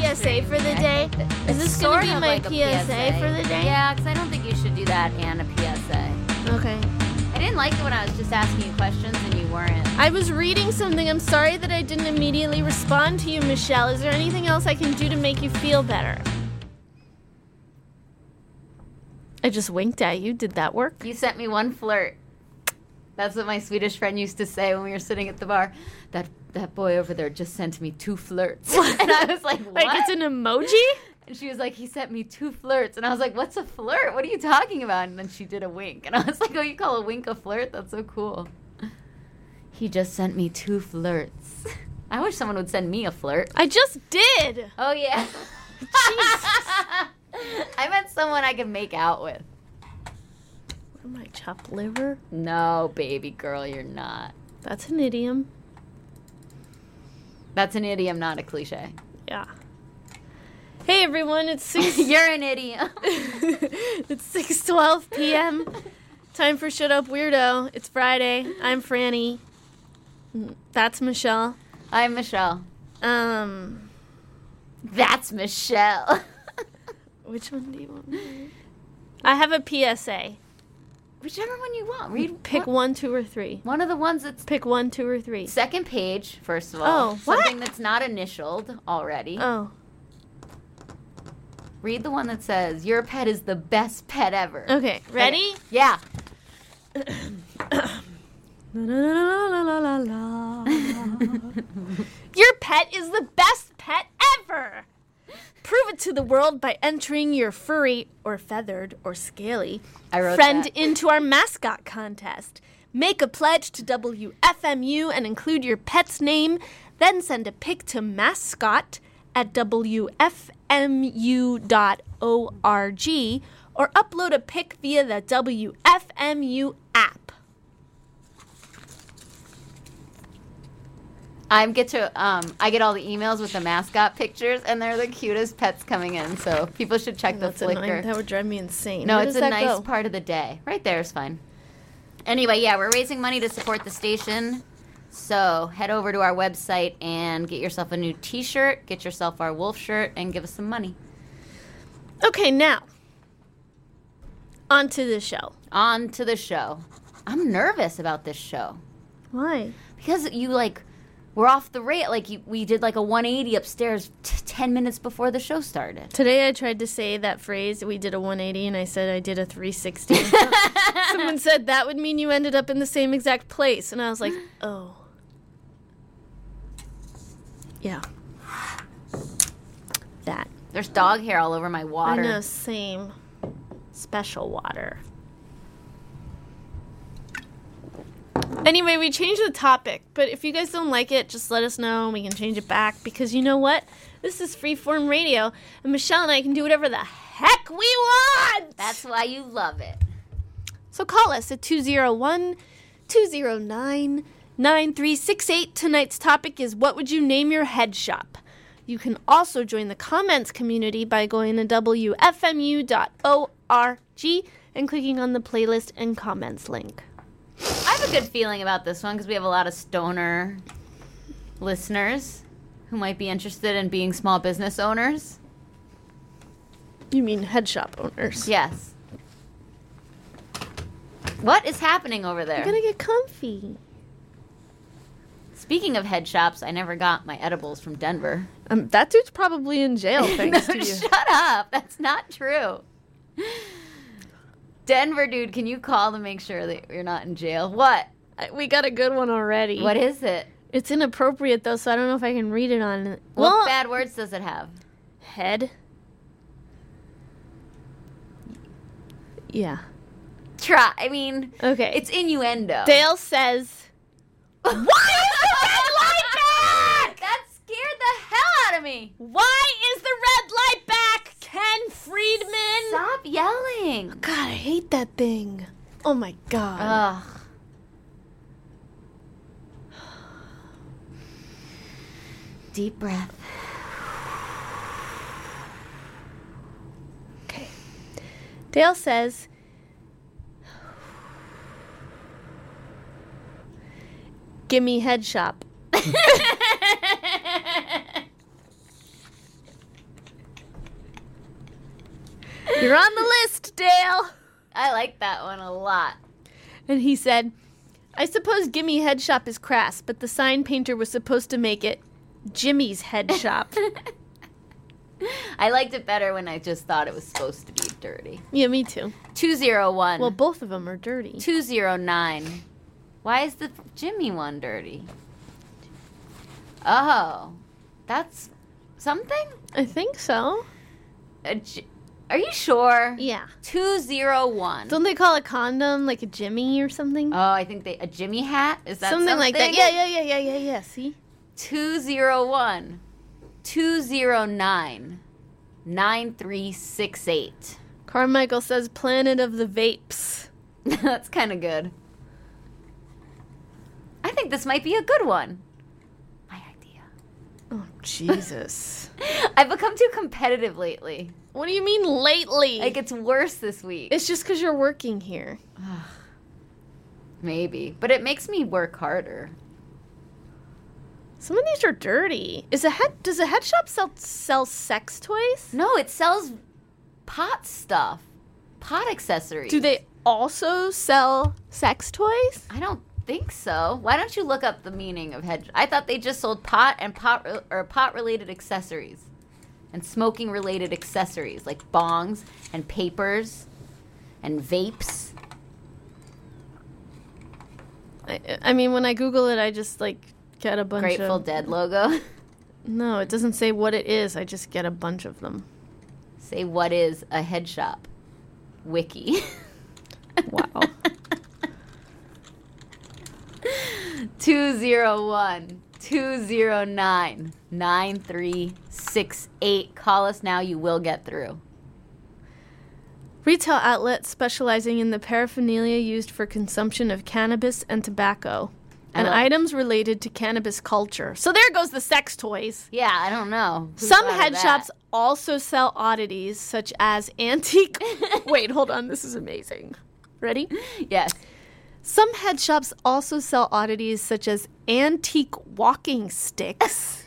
PSA for the day? Is this going to be my PSA for the day? Yeah, because I don't think you should do that and a PSA. Okay. I didn't like it when I was just asking you questions and you weren't. I was reading something. I'm sorry that I didn't immediately respond to you, Michelle. Is there anything else I can do to make you feel better? I just winked at you. Did that work? You sent me one flirt. That's what my Swedish friend used to say when we were sitting at the bar. That boy over there just sent me 2 flirts. And I was like, what? Like it's an emoji? And she was like, he sent me 2 flirts. And I was like, what's a flirt? What are you talking about? And then she did a wink. And I was like, oh, you call a wink a flirt? That's so cool. He just sent me 2 flirts. I wish someone would send me a flirt. I just did. Oh, yeah. Jesus. I meant someone I could make out with. What am I, chopped liver? No, baby girl, you're not. That's an idiom. That's an idiom, not a cliche. Yeah. Hey everyone, it's 6. You're an idiom. It's 6:12 p.m. Time for Shut Up Weirdo. It's Friday. I'm Franny. That's Michelle. I'm Michelle. That's Michelle. Which one do you want? I have a PSA. Whichever one you want. Pick 1, 2, or 3. One of the ones that's Pick 1, 2, or 3. second page, first of all. Oh, what? Something that's not initialed already. Oh. Read the one that says, your pet is the best pet ever. Okay, ready? Okay. Yeah. Your pet is the best pet ever. Prove it to the world by entering your furry or feathered or scaly friend that. into our mascot contest. Make a pledge to WFMU and include your pet's name. Then send a pic to mascot@WFMU.org or upload a pic via the WFMU app. I get all the emails with the mascot pictures, and they're the cutest pets coming in. So people should check the That's Flickr. annoying. That would drive me insane. No, Where it's does a that nice go? part of the day. Right there is fine. Anyway, yeah, we're raising money to support the station. So head over to our website and get yourself a new T-shirt, get yourself our wolf shirt, and give us some money. Okay, now on to the show. On to the show. I'm nervous about this show Why? because we're off the rail. We did like a 180 upstairs 10 minutes before the show started. Today I tried to say that phrase, we did a 180, and I said I did a 360. Someone said that would mean you ended up in the same exact place. And I was like, oh. Yeah. That. There's dog hair all over my water. I know, same. Special water. Anyway, we changed the topic, but if you guys don't like it, just let us know and we can change it back, because you know what? This is freeform radio, and Michelle and I can do whatever the heck we want! That's why you love it. So call us at 201-209-9368. Tonight's topic is, what would you name your head shop? You can also join the comments community by going to WFMU.org and clicking on the playlist and comments link. I have a good feeling about this one because we have a lot of stoner listeners who might be interested in being small business owners. You mean head shop owners? Yes. What is happening over there? I'm gonna get comfy. Speaking of head shops, I never got my edibles from Denver. That dude's probably in jail, thanks to you. Shut up. That's not true. Denver dude, can you call to make sure that you're not in jail? What? We got a good one already. What is it? It's inappropriate, though, so I don't know if I can read it on... What bad words does it have? Head? Yeah. Try. I mean, Okay. it's innuendo. Dale says... Why is the red light back? That scared the hell out of me. Why is the red light back, Ken Friedman? Stop yelling. God, I hate that thing. Oh, my God. Ugh. Deep breath. Okay. Dale says... Gimme head shop. You're on the list, Dale. I like that one a lot. And he said, I suppose Gimme Head Shop is crass, but the sign painter was supposed to make it Jimmy's Head Shop. I liked it better when I just thought it was supposed to be dirty. Yeah, me too. 201. Well, both of them are dirty. 209. Why is the Jimmy one dirty? Oh, that's something? I think so. Are you sure? Yeah. 201. Don't they call a condom like a Jimmy or something? Oh, I think a Jimmy hat? Is that something like that? Yeah. See? 201. 209. 9368. Carmichael says Planet of the Vapes. That's kind of good. I think this might be a good one. My idea. Oh, Jesus. I've become too competitive lately. What do you mean lately? Like, it's worse this week. It's just because you're working here. Maybe. But it makes me work harder. Some of these are dirty. Does a head shop sell sex toys? No, it sells pot stuff. Pot accessories. Do they also sell sex toys? I don't think so. Why don't you look up the meaning of head? I thought they just sold pot and pot-related accessories. And smoking-related accessories like bongs and papers and vapes. I mean, when I Google it, I just, get a bunch of... Grateful Dead logo. No, it doesn't say what it is. I just get a bunch of them. Say, what is a head shop? Wiki. Wow. 201 209 9368. Call us now. You will get through. Retail outlet specializing in the paraphernalia used for consumption of cannabis and tobacco and items related to cannabis culture. So there goes the sex toys. Yeah, I don't know. Some head shops also sell oddities such as antique... Wait, hold on. This is amazing. Ready? Yes. Some head shops also sell oddities such as antique walking sticks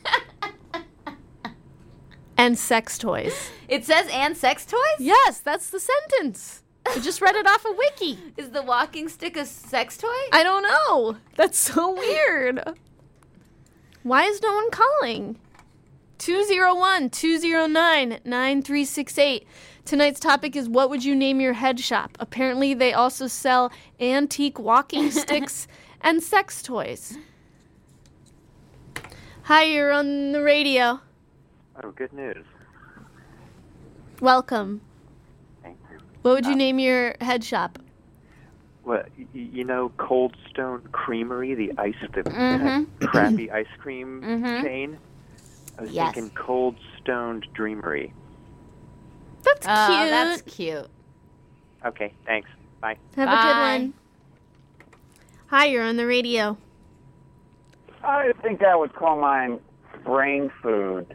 and sex toys. It says and sex toys? Yes, that's the sentence. I just read it off a wiki. Is the walking stick a sex toy? I don't know. That's so weird. Why is no one calling? 201-209-9368. Tonight's topic is what would you name your head shop? Apparently they also sell antique walking sticks and sex toys. Hi, you're on the radio. Oh, good news. Welcome. Thank you. What would you name your head shop? Well, you know Cold Stone Creamery, the crappy ice cream chain? I was thinking Cold Stoned Dreamery. That's cute. Oh, that's cute. Okay, thanks. Bye. Have a good one. Hi, you're on the radio. I think I would call mine brain food.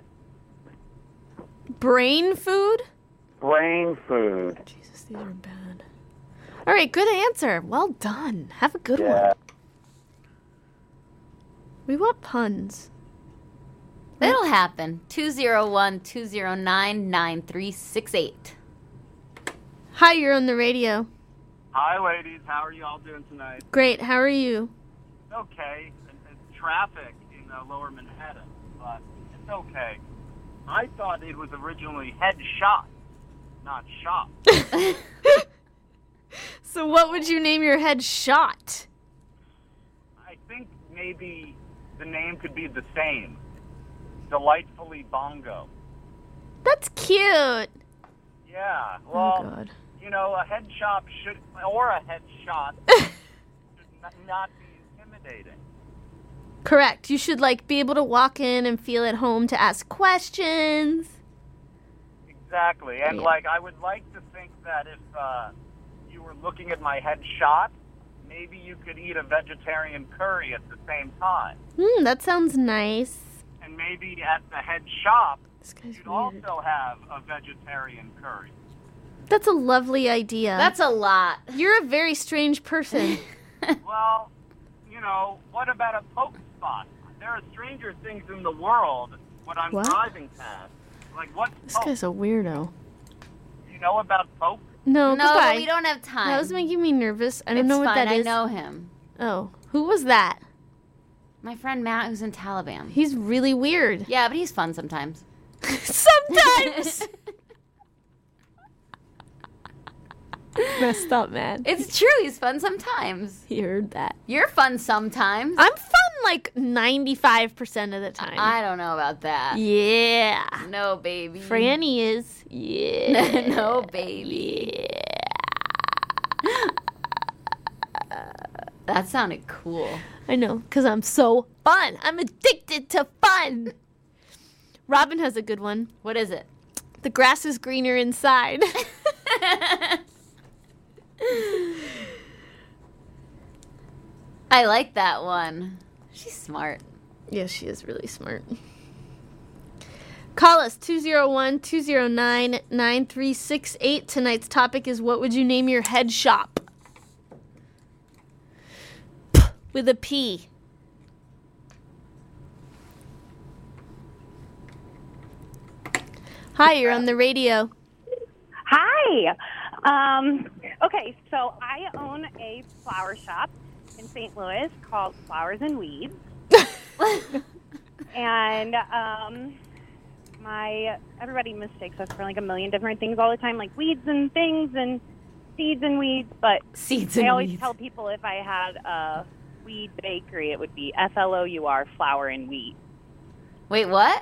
Brain food? Brain food. Jesus, these are bad. All right, good answer. Well done. Have a good one. We want puns. It'll happen. 201-209-9368. Hi, you're on the radio. Hi, ladies. How are you all doing tonight? Great. How are you? Okay. It's traffic in lower Manhattan, but it's okay. I thought it was originally head shot, not shop. So what would you name your head shot? I think maybe the name could be the same. Delightfully Bongo. That's cute. Yeah. Well, Oh, God. you know, a head shop should, or a head shot should not be intimidating. Correct. You should, be able to walk in and feel at home to ask questions. Exactly. And, I would like to think that if you were looking at my head shot, maybe you could eat a vegetarian curry at the same time. That sounds nice. And maybe at the head shop, This guy's you'd weird. also have a vegetarian curry. That's a lovely idea. That's a lot. You're a very strange person. Well, you know, what about a poke spot? There are stranger things in the world when I'm What? driving past. Like, what's This poke? guy's a weirdo. you know about Poke? No, No, goodbye. but we don't have time. That was making me nervous. I don't It's know what fine. that is. I know him. Oh, who was that? My friend Matt, who's in Taliban. He's really weird. Yeah, but he's fun sometimes. Sometimes. Messed up, man. It's true. He's fun sometimes. He heard that. You're fun sometimes. I'm fun like 95% of the time. I don't know about that. Yeah. No, baby. Franny is. Yeah. No, baby. That sounded cool. I know, because I'm so fun. I'm addicted to fun. Robin has a good one. What is it? The grass is greener inside. I like that one. She's smart. Yeah, she is really smart. Call us 201-209-9368. Tonight's topic is, what would you name your head shop? With a P. Hi, you're on the radio. Hi. Okay, so I own a flower shop in St. Louis called Flowers and Weeds. And everybody mistakes us for like a million different things all the time, like weeds and things and seeds and weeds. But Seeds I and always weeds. tell people if I had a weed bakery, it would be FLOUR, flour and wheat. Wait, what?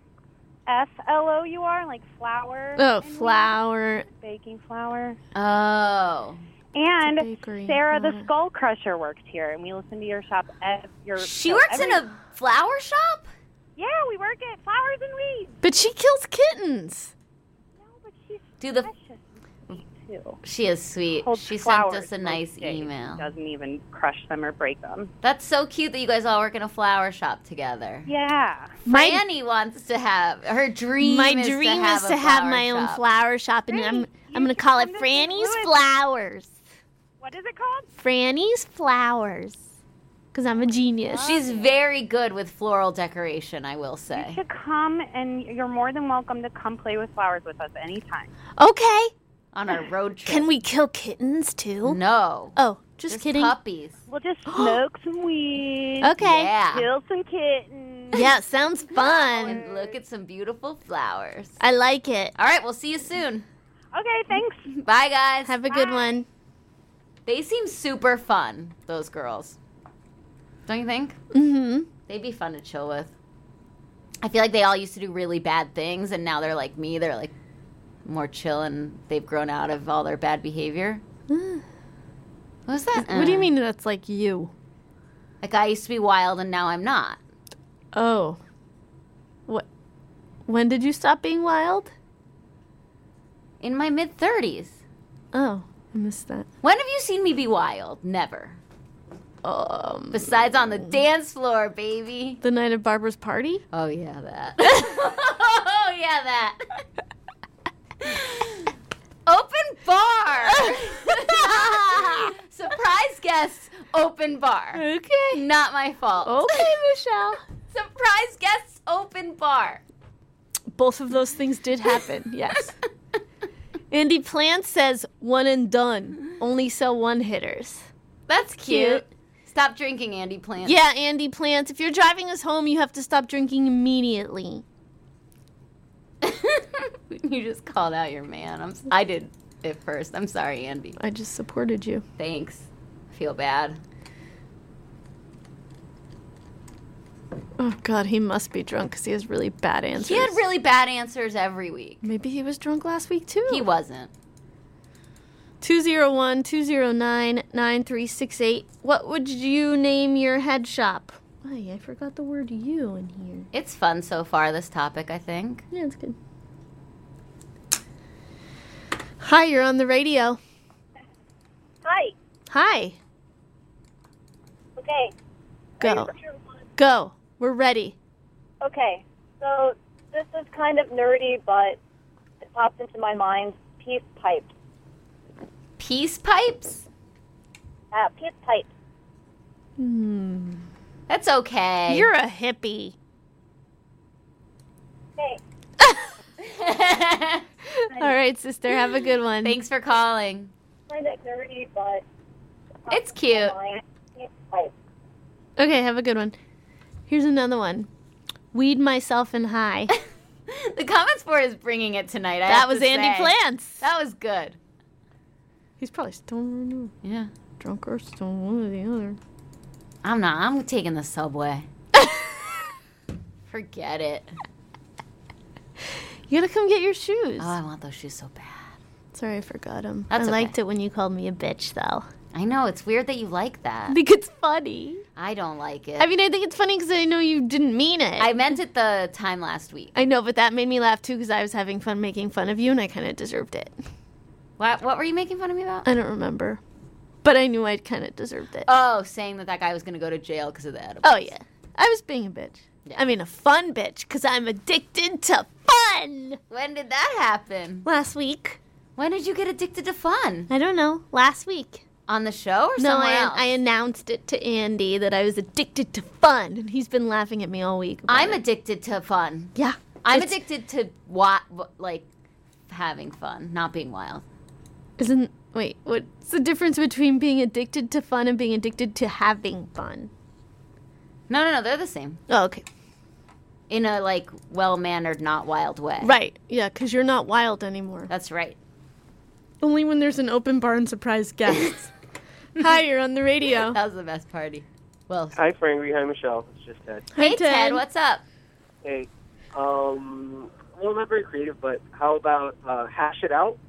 FLOUR, like flour. Oh, and wheat, flour. baking flour. Oh. And Bakery. Sarah the Skull Crusher works here, and we listen to your shop. She works in a flower shop? Yeah, we work at Flowers and Weeds. But she kills kittens. No, but she's Do the precious and sweet, too. She is sweet. Holds She sent flowers us a most nice days. email. Doesn't even crush them or break them. That's so cute that you guys all work in a flower shop together. Yeah. Franny wants to have her dream. My is dream to have is a to have flower my own shop. flower shop, and Great. I'm You going to should call it come to St. Franny's Louis. Flowers. What is it called? Franny's Flowers. Because I'm a genius. She's very good with floral decoration, I will You say. should come, and you're more than welcome to come play with flowers with us anytime. Okay. On our road trip. Can we kill kittens too? No. Oh, just kidding. Puppies. We'll just smoke some weed, Okay. Yeah. kill some kittens. Yeah, sounds fun. And look at some beautiful flowers. I like it. All right, we'll see you soon. Okay, thanks. Bye, guys. Have a good Bye. one. They seem super fun, those girls. Don't you think? Mm-hmm. They'd be fun to chill with. I feel like they all used to do really bad things, and now they're like me. They're like more chill, and they've grown out of all their bad behavior. What's that? What do you mean that's like you? Like I used to be wild, and now I'm not. Oh. What? When did you stop being wild? In my mid-30s. Oh, I missed that. When have you seen me be wild? Never. Besides on the dance floor, baby. The night of Barbara's party? Oh, yeah, that. Oh, yeah, that. Open bar. Surprise guests, open bar. Okay. Not my fault. Okay, Michelle. Surprise guests, open bar. Both of those things did happen, yes. Andy Plant says, one and done. Only sell one hitters. That's cute. Stop drinking, Andy Plant. Yeah, Andy Plant, if you're driving us home, you have to stop drinking immediately. You just called out your man. I did it first. I'm sorry, Andy. I just supported you. Thanks. I feel bad. Oh, God, he must be drunk because he has really bad answers. He had really bad answers every week. Maybe he was drunk last week, too. He wasn't. 201-209-9368. What would you name your head shop? Ay, I forgot the word you in here. It's fun so far, this topic, I think. Yeah, it's good. Hi, you're on the radio. Hi. Hi. Okay. Go. Go. We're ready. Okay. So this is kind of nerdy, but it popped into my mind. Peace pipes. Peace pipes? Peace pipes. That's okay. You're a hippie. Okay. All right. right, sister. Have a good one. Thanks for calling. Kind of nerdy, but It's cute. Okay, have a good one. Here's another one. Weed myself and high. The comments board is bringing it tonight. That was Andy Plants. That was good. He's probably stoned or Yeah. drunk or stoned, one or the other. I'm not. I'm taking the subway. Forget it. You gotta come get your shoes. Oh, I want those shoes so bad. Sorry, I forgot them. That's I okay. liked it when you called me a bitch, though. I know. It's weird that you like I that. think it's funny. I don't like it. I mean, I think it's funny because I know you didn't mean it. I meant it the time last week. I know, but that made me laugh too because I was having fun making fun of you and I kind of deserved it. What were you making fun of me about? I don't remember. But I knew I kind of deserved it. Oh, saying that guy was going to go to jail because of the edibles. Oh, yeah. I was being a bitch. Yeah. I mean, a fun bitch because I'm addicted to fun. When did that happen? Last week. When did you get addicted to fun? I don't know. Last week. On the show or No, somewhere else? I announced it to Andy that I was addicted to fun, and he's been laughing at me all week. about I'm it. addicted to fun. Yeah. I'm It's- addicted to like having fun, not being wild. Wait, what's the difference between being addicted to fun and being addicted to having fun? No, they're the same. Oh, okay. In a like well-mannered, not wild way. Right. Yeah, because you're not wild anymore. That's right. Only when there's an open bar and surprise guests. Hi, you're on the radio. That was the best party. Well, Hi, Frankie. Hi, Michelle. It's just Ted. hey Ted, what's up? Hey, well, I'm not very creative, but how about hash it out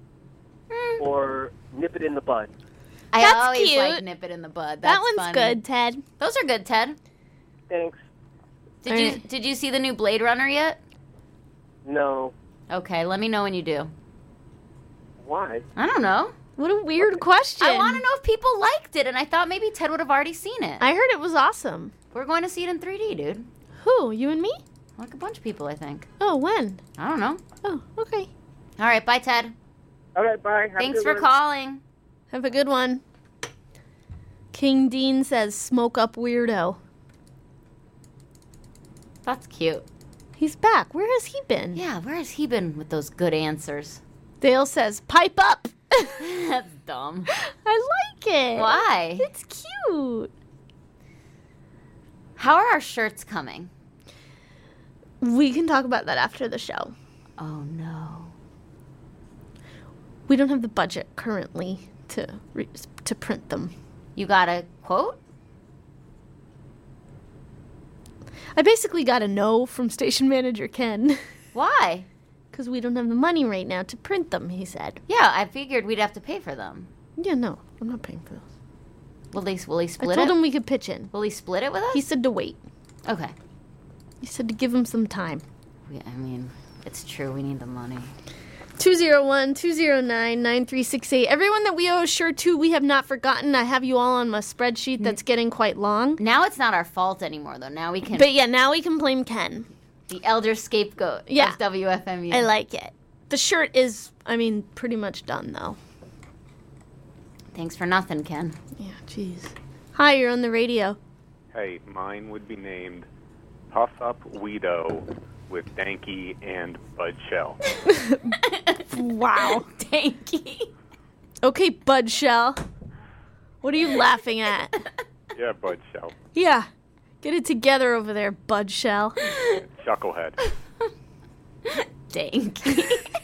or nip it in the bud? I That's always cute. like nip it in the bud. That's That one's funny. good, Ted. Those are good, Ted. Thanks. Did you see the new Blade Runner yet? No. Okay, let me know when you do. Why? I don't know. What a weird question. I want to know if people liked it, and I thought maybe Ted would have already seen it. I heard it was awesome. We're going to see it in 3D, dude. Who? You and me? Like a bunch of people, I think. Oh, when? I don't know. Oh, okay. All right, bye, Ted. All right, bye. Have a Thanks good for one. calling. Have a good one. King Dean says, smoke up weirdo. That's cute. He's back. Where has he been? Yeah, where has he been with those good answers? Dale says, pipe up. That's dumb. I like it. Why? It's cute. How are our shirts coming? We can talk about that after the show. Oh, no. We don't have the budget currently to print them. You got a quote? I basically got a no from station manager Ken. Why? Because we don't have the money right now to print them, he said. Yeah, I figured we'd have to pay for them. Yeah, no, I'm not paying for those. Will he I split told it? him we could pitch in. Will he split it with us? He said to wait. Okay. He said to give him some time. I mean, it's true. We need the money. 201-209-9368. Everyone that we owe a shirt to, we have not forgotten. I have you all on my spreadsheet that's getting quite long. Now it's not our fault anymore, though. Now we can... But yeah, now we can blame Ken. The elder scapegoat Yeah. of WFMU. I like it. The shirt is, pretty much done, though. Thanks for nothing, Ken. Yeah, jeez. Hi, you're on the radio. Hey, mine would be named Puff Up Weedo with Danky and Bud Shell. Wow. Danky. Okay, Bud Shell. What are you laughing at? Yeah, Bud Shell. Yeah. Get it together over there, Bud Shell. Chucklehead. Danky.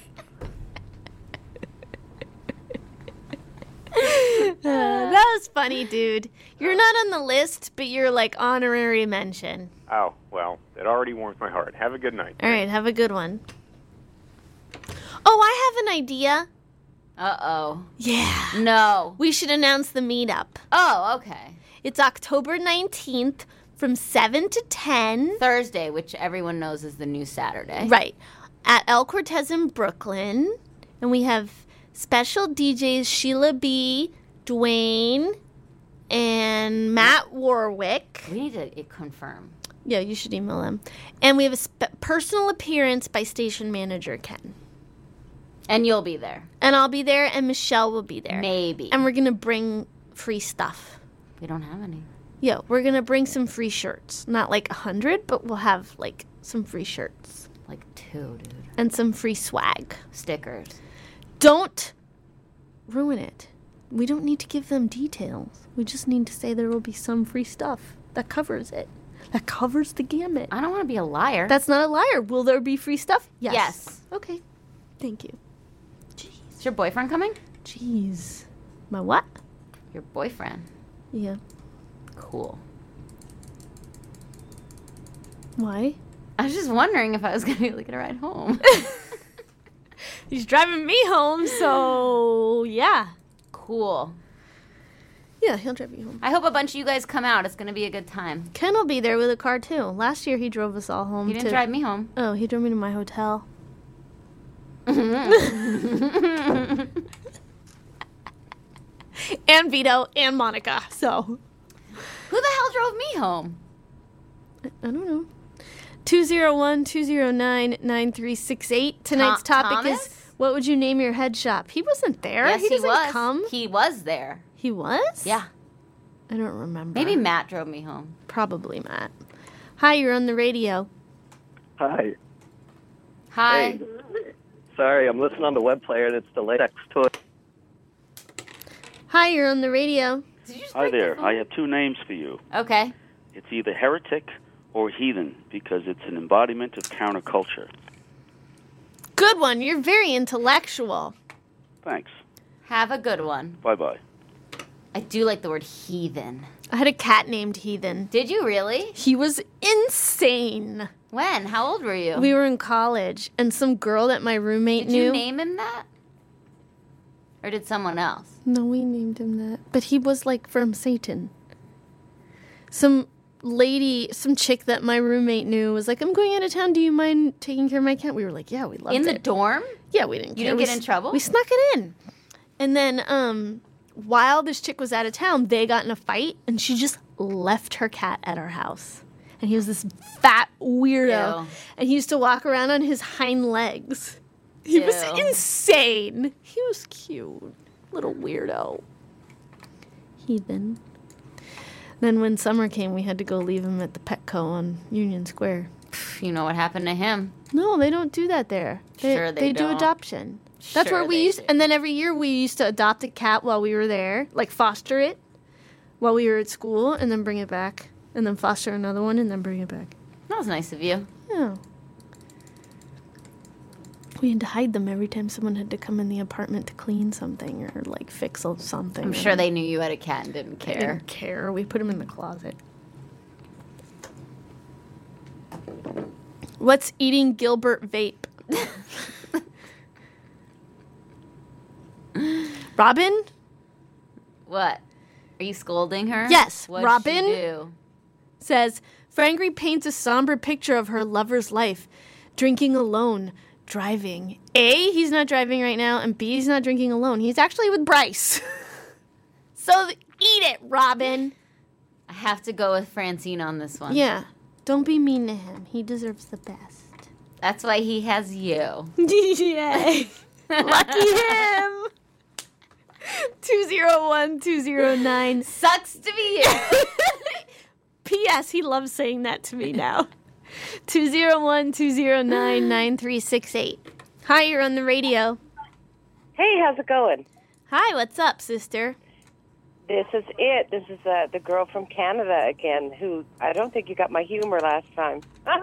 That was funny, dude. You're not on the list, but you're like honorary mention. Oh, well, it already warms my heart. Have a good night. All right, have a good one. Oh, I have an idea. Uh-oh. Yeah. No. We should announce the meetup. Oh, okay. It's October 19th from 7 to 10. Thursday, which everyone knows is the new Saturday. Right. At El Cortez in Brooklyn. And we have special DJs Sheila B., Dwayne, and Matt Warwick. We need to confirm. Yeah, you should email them. And we have a personal appearance by station manager Ken. And you'll be there. And I'll be there, and Michelle will be there. Maybe. And we're going to bring free stuff. We don't have any. Yeah, we're going to bring some free shirts. Not like 100, but we'll have like some free shirts. Like 2, dude. And some free swag. Stickers. Don't ruin it. We don't need to give them details. We just need to say there will be some free stuff that covers it. That covers the gamut. I don't want to be a liar. That's not a liar. Will there be free stuff? Yes. Okay. Thank you. Jeez. Is your boyfriend coming? Jeez. My what? Your boyfriend. Yeah. Cool. Why? I was just wondering if I was going to be able to get a ride home. He's driving me home, so yeah. Cool. Yeah, he'll drive you home. I hope a bunch of you guys come out. It's going to be a good time. Ken will be there with a car, too. Last year, he drove us all home. He didn't drive me home. Oh, he drove me to my hotel. And Vito and Monica, so. Who the hell drove me home? I don't know. 201-209-9368. Tonight's topic is, what would you name your head shop? He wasn't there. Yes, he doesn't was. come. He was there. He was? Yeah. I don't remember. Maybe Matt drove me home. Probably Matt. Hi, you're on the radio. Hi. Hi. Hey. Sorry, I'm listening on the web player and it's delayed next to it. Hi, you're on the radio. Hi there. I have 2 names for you. Okay. It's either heretic or heathen because it's an embodiment of counterculture. Good one. You're very intellectual. Thanks. Have a good one. Bye-bye. I do like the word heathen. I had a cat named Heathen. Did you really? He was insane. When? How old were you? We were in college, and some girl that my roommate knew. Did you name him that? Or did someone else? No, we named him that. But he was like from Satan. Some lady, some chick that my roommate knew was like, I'm going out of town. Do you mind taking care of my cat? We were like, yeah, we loved it. In the dorm? Yeah, we didn't care. You didn't get in trouble? We snuck it in. And then while this chick was out of town, they got in a fight, and she just left her cat at our house. And he was this fat weirdo. Ew. And he used to walk around on his hind legs. He was insane. He was cute. Little weirdo. Heathen. Then when summer came, we had to go leave him at the Petco on Union Square. You know what happened to him? No, they don't do that there. Sure they do don't. adoption. That's Sure where we they used. do. And then every year we used to adopt a cat while we were there, like foster it while we were at school, and then bring it back, and then foster another one, and then bring it back. That was nice of you. Yeah. We had to hide them every time someone had to come in the apartment to clean something or like fix something. I'm sure they knew you had a cat and didn't care. They didn't care. We put them in the closet. What's eating Gilbert vape? Robin? What? Are you scolding her? Yes. What'd Robin she do? says, Frangry paints a somber picture of her lover's life, drinking alone, driving. A, he's not driving right now, and B, he's not drinking alone. He's actually with Bryce. So eat it, Robin. I have to go with Francine on this one. Yeah. Don't be mean to him. He deserves the best. That's why he has you. Yay. Lucky him. 201-209. Sucks to be you. P.S. He loves saying that to me now. 201-209-9368. Hi, you're on the radio. Hey, how's it going? Hi, what's up, sister? This is it. This is the girl from Canada again, who I don't think you got my humor last time.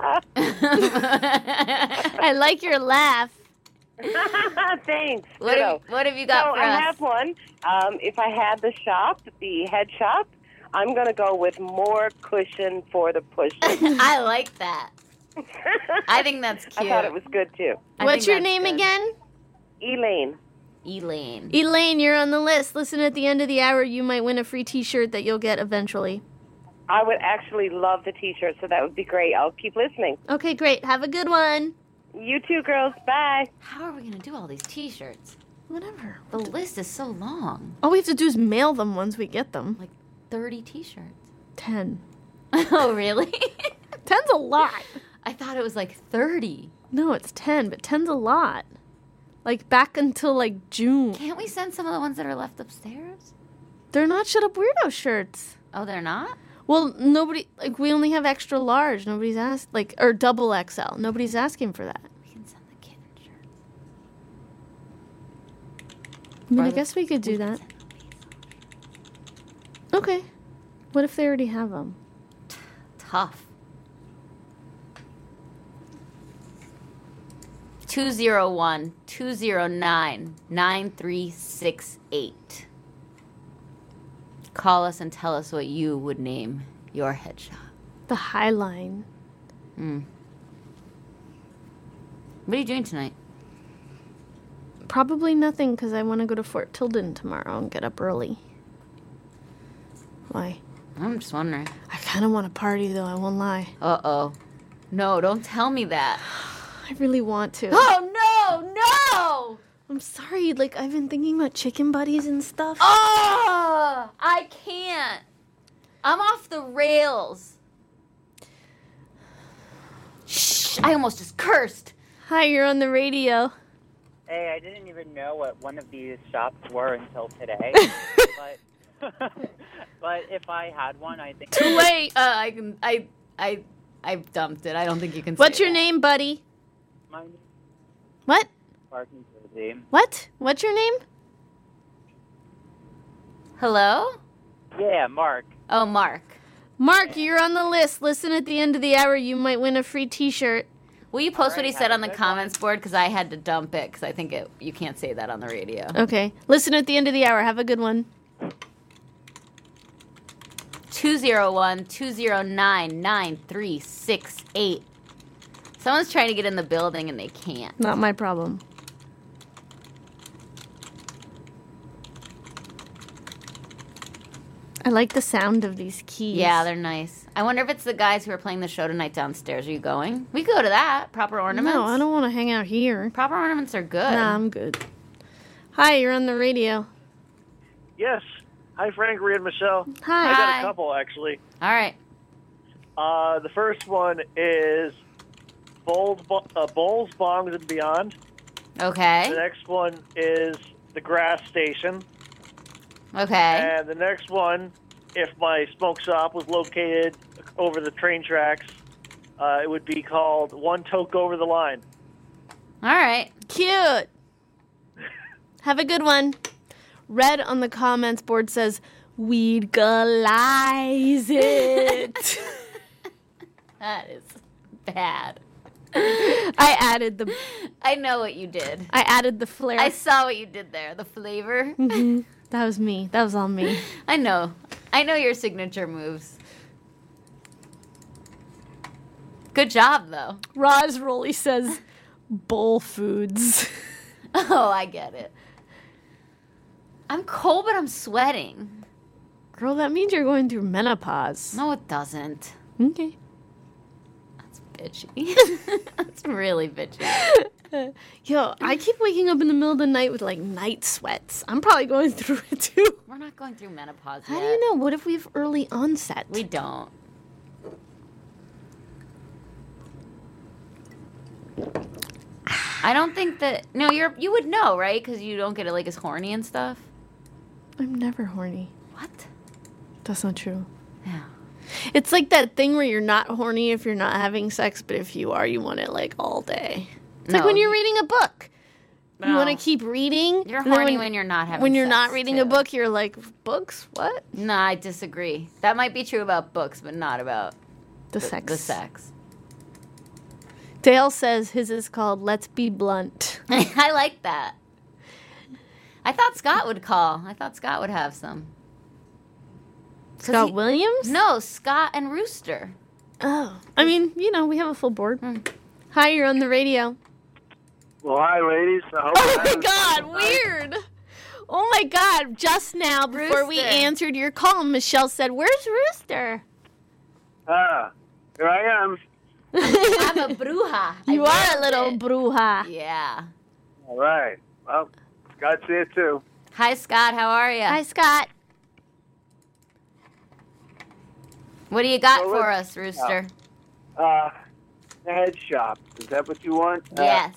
I like your laugh. Thanks. What have you got for I us? have one. If I had the head shop, I'm going to go with more cushion for the push. I like that. I think that's cute. I thought it was good, too. What's your name again? Elaine. Elaine, you're on the list. Listen, at the end of the hour, you might win a free T-shirt that you'll get eventually. I would actually love the T-shirt, so that would be great. I'll keep listening. Okay, great. Have a good one. You too, girls. Bye. How are we going to do all these T-shirts? Whatever. The list is so long. All we have to do is mail them once we get them. Like 30 T-shirts. 10. Oh, really? 10's a lot. I thought it was like 30. No, it's 10, but 10's a lot. Like back until like June. Can't we send some of the ones that are left upstairs? They're not Shut Up Weirdo shirts. Oh, they're not? Well, nobody, like, we only have extra large. Nobody's asked, like, or double XL. Nobody's asking for that. We can send the kitten shirt. I mean, I guess we could do that. Okay. What if they already have them? Tough. 201-209-9368. Call us and tell us what you would name your head shop. The High Line. What are you doing tonight? Probably nothing, because I want to go to Fort Tilden tomorrow and get up early. Why? I'm just wondering. I kind of want to party, though. I won't lie. Uh-oh. No, don't tell me that. I really want to. Oh, no! I'm sorry. Like, I've been thinking about chicken buddies and stuff. Oh! I can't. I'm off the rails. Shh! I almost just cursed. Hi, you're on the radio. Hey, I didn't even know what one of these shops were until today. But if I had one, I think... Too late! I dumped it. I don't think you can say What's your that. name, buddy? My name What? Mark New Jersey. What? What's your name? Hello? Yeah, Mark. Oh, Mark. Mark, you're on the list. Listen at the end of the hour. You might win a free T-shirt. Will you post what he said on the comments board? Because I had to dump it because I think you can't say that on the radio. Okay. Listen at the end of the hour. Have a good one. 201-209-9368. Someone's trying to get in the building and they can't. Not my problem. I like the sound of these keys. Yeah, they're nice. I wonder if it's the guys who are playing the show tonight downstairs. Are you going? We go to that. Proper ornaments. No, I don't want to hang out here. Proper ornaments are good. Nah, I'm good. Hi, you're on the radio. Yes. Hi, Frank, Rhea, and Michelle. Hi. I got a couple, actually. All right. The first one is Bowls, Bongs, and Beyond. Okay. The next one is the Grass Station. Okay. And the next one, if my smoke shop was located over the train tracks, it would be called One Toke Over the Line. All right. Cute. Have a good one. Red on the comments board says, "Weedgalize it." That is bad. I added the... I know what you did. I added the flair. I saw what you did there. The flavor. Mm-hmm. That was me. That was all me. I know. I know your signature moves. Good job, though. Roz Rolly says, "Bowl Foods." Oh, I get it. I'm cold, but I'm sweating. Girl, that means you're going through menopause. No, it doesn't. Okay. That's bitchy. That's really bitchy. Yo, I keep waking up in the middle of the night with, like, night sweats. I'm probably going through it, too. We're not going through menopause How yet. do you know? What if we have early onset? We don't. I don't think that... No, you would know, right? Because you don't get it, like, as horny and stuff. I'm never horny. What? That's not true. Yeah. It's like that thing where you're not horny if you're not having sex, but if you are, you want it, like, all day. It's like when you're reading a book. You No. want to keep reading. You're and then horny when you're not having When you're sex, not reading a too. book, you're like, books? What? No, I disagree. That might be true about books, but not about The sex. The sex. Dale says his is called Let's Be Blunt. I like that. I thought Scott would call. I thought Scott would have some. Scott Williams? No, Scott and Rooster. Oh. I mean, you know, we have a full board. Hi, you're on the radio. Well, hi, ladies. I hope Oh my God, weird. Oh my God, just now before we Rooster. answered your call, Michelle said, "Where's Rooster?" Here I am. I'm a bruja. You are a little bruja. Yeah. All right. Well, Scott's here, too. Hi, Scott. How are you? Hi, Scott. What do you got Well, for let's- us, Rooster? The head shop. Is that what you want? Yes.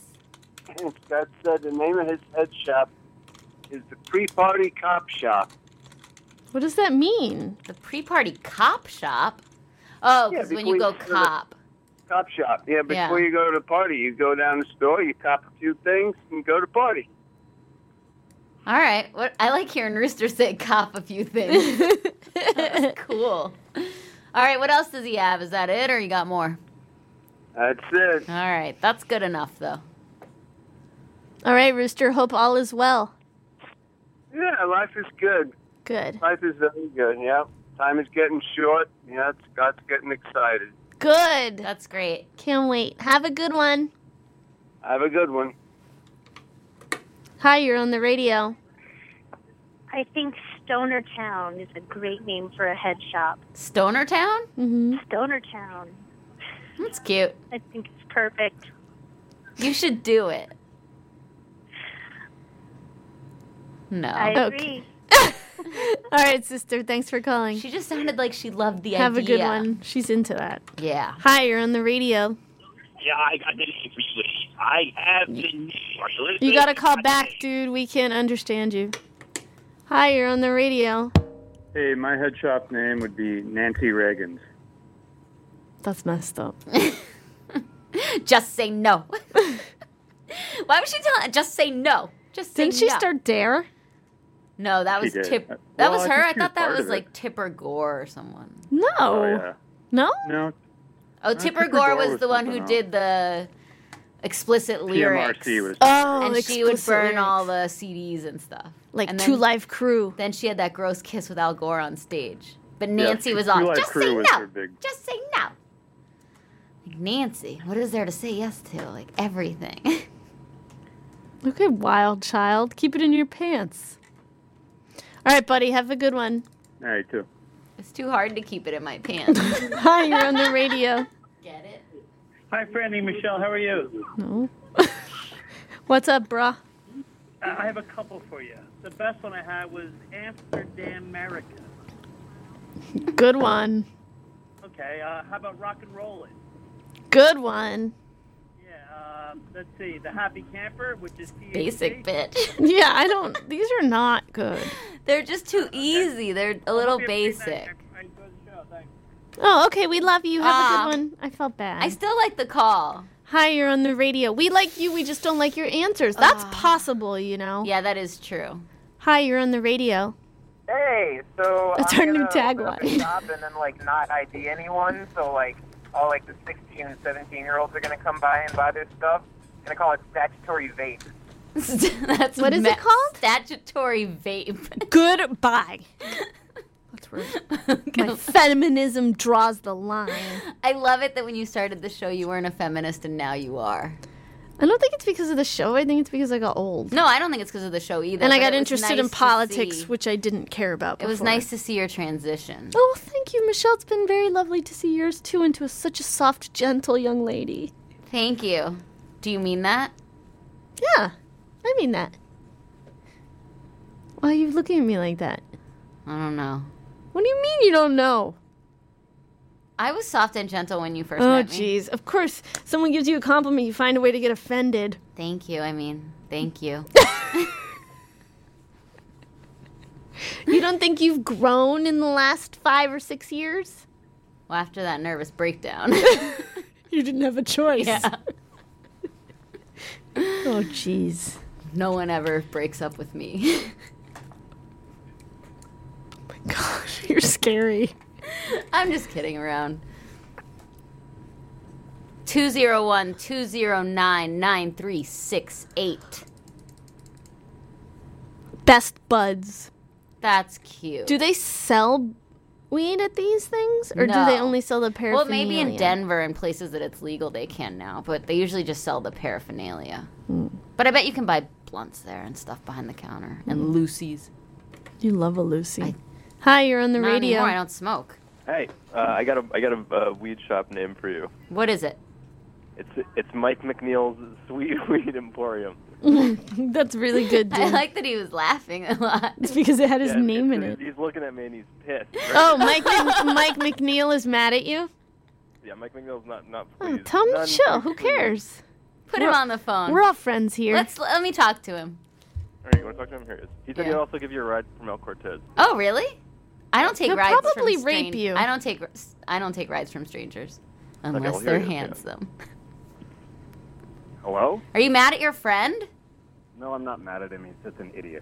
That's the name of his head shop is the Pre-Party Cop Shop. What does that mean? The pre-party cop shop? Oh, Yeah, because when before you go you go to- cop. Cop shop. Yeah, before Yeah. you go to the party, you go down the store, you cop a few things, and go to party. All right. What I like hearing Rooster say cop a few things. That's cool. All right, what else does he have? Is that it, or you got more? That's it. All right, that's good enough, though. All right, Rooster. Hope all is well. Yeah, life is good. Good. Life is very good, yeah. Time is getting short. Yeah, Scott's getting excited. Good. That's great. Can't wait. Have a good one. Have a good one. Hi, you're on the radio. I think Stoner Town is a great name for a head shop. Stoner Town? Mm-hmm. Stoner Town. That's cute. I think it's perfect. You should do it. No. I agree. Okay. All right, sister. Thanks for calling. She just sounded like she loved the Have idea. a good one. She's into that. Yeah. Hi, you're on the radio. Yeah, I got the name for you, ladies. I have the name. Are you listening? You gotta call back, dude. We can't understand you. Hi, you're on the radio. Hey, my head shop name would be Nancy Reagan's. That's messed up. Just say no. Why would she tell? Just say no. Just say Didn't she no. start Dare? No, that She was did. Tip. Well, That was I her. think I she was thought that part was of it. like Tipper Gore or someone. No. Oh, yeah. No? No. Oh, Tipper Gore was the one who did the explicit lyrics. PMRC was. Oh, And she would explicit burn lyrics. all the CDs and stuff. Like and Two Live Crew. Then she had that gross kiss with Al Gore on stage. But Yeah, Nancy was Two all, Live just Crew say was no. her big- Just say no. Like, Nancy, what is there to say yes to? Like, everything. Okay, wild child. Keep it in your pants. All right, buddy. Have a good one. All right, too. It's too hard to keep it in my pants. Hi, you're on the radio. Get it? Hi, Franny, Michelle. How are you? No. What's up, brah? I have a couple for you. The best one I had was Amsterdam, America. Good one. Okay, how about Rock and Rollin'? Good one. Yeah, let's see. The Happy Camper, which is THC. Basic bitch. Yeah, I don't. These are not good. They're just too easy. They're a little basic. Oh, okay. We love you. Have a Aw. good one. I felt bad. I still like the call. Hi, you're on the radio. We like you. We just don't like your answers. That's possible, you know. Yeah, that is true. Hi, you're on the radio. Hey, so That's I'm our new gonna open up a tagline. shop and then not ID anyone. So all the 16 and 17-year-olds are gonna come by and buy their stuff. I'm gonna call it statutory vape. That's What is it called? Statutory vape. Goodbye. That's where my feminism draws the line. I love it that when you started the show, you weren't a feminist, and now you are. I don't think it's because of the show. I think it's because I got old. No, I don't think it's because of the show either. And I but got it was interested nice in to politics, see- which I didn't care about It before. was nice to see your transition. Oh, thank you, Michelle. It's been very lovely to see yours, too, into such a soft, gentle young lady. Thank you. Do you mean that? Yeah, I mean that. Why are you looking at me like that? I don't know. What do you mean you don't know? I was soft and gentle when you first Oh, met me. jeez. Of course, someone gives you a compliment, you find a way to get offended. Thank you. Thank you. You don't think you've grown in the last 5 or 6 years? Well, after that nervous breakdown. You didn't have a choice. Yeah. Oh, jeez. No one ever breaks up with me. Gosh, you're scary. I'm just kidding around. 201-209-9368. Best Buds. That's cute. Do they sell weed at these things? Or do No. they only sell the paraphernalia? Well, maybe in Denver and places that it's legal they can now, but they usually just sell the paraphernalia. But I bet you can buy blunts there and stuff behind the counter and Lucy's. You love a Lucy. Hi, you're on the Not radio. anymore, I don't smoke. Hey, I got a weed shop name for you. What is it? It's Mike McNeil's Sweet Weed Emporium. That's really good, dude. I like that he was laughing a lot. It's because it had his Yeah, name in it. He's looking at me and he's pissed. Oh, Mike McNeil is mad at you? Yeah, Mike McNeil's not Oh, pleased. tell him to None chill. too Who pleased. cares? Put him on the phone. We're all friends here. Let me talk to him. All right, you want to talk to him? Here he is. He said Yeah. he'd also give you a ride from El Cortez. Oh, really? I don't take They'll rides probably from rape you. I don't take rides from strangers unless well, they're here you go. handsome. Hello? Are you mad at your friend? No, I'm not mad at him. He's just an idiot.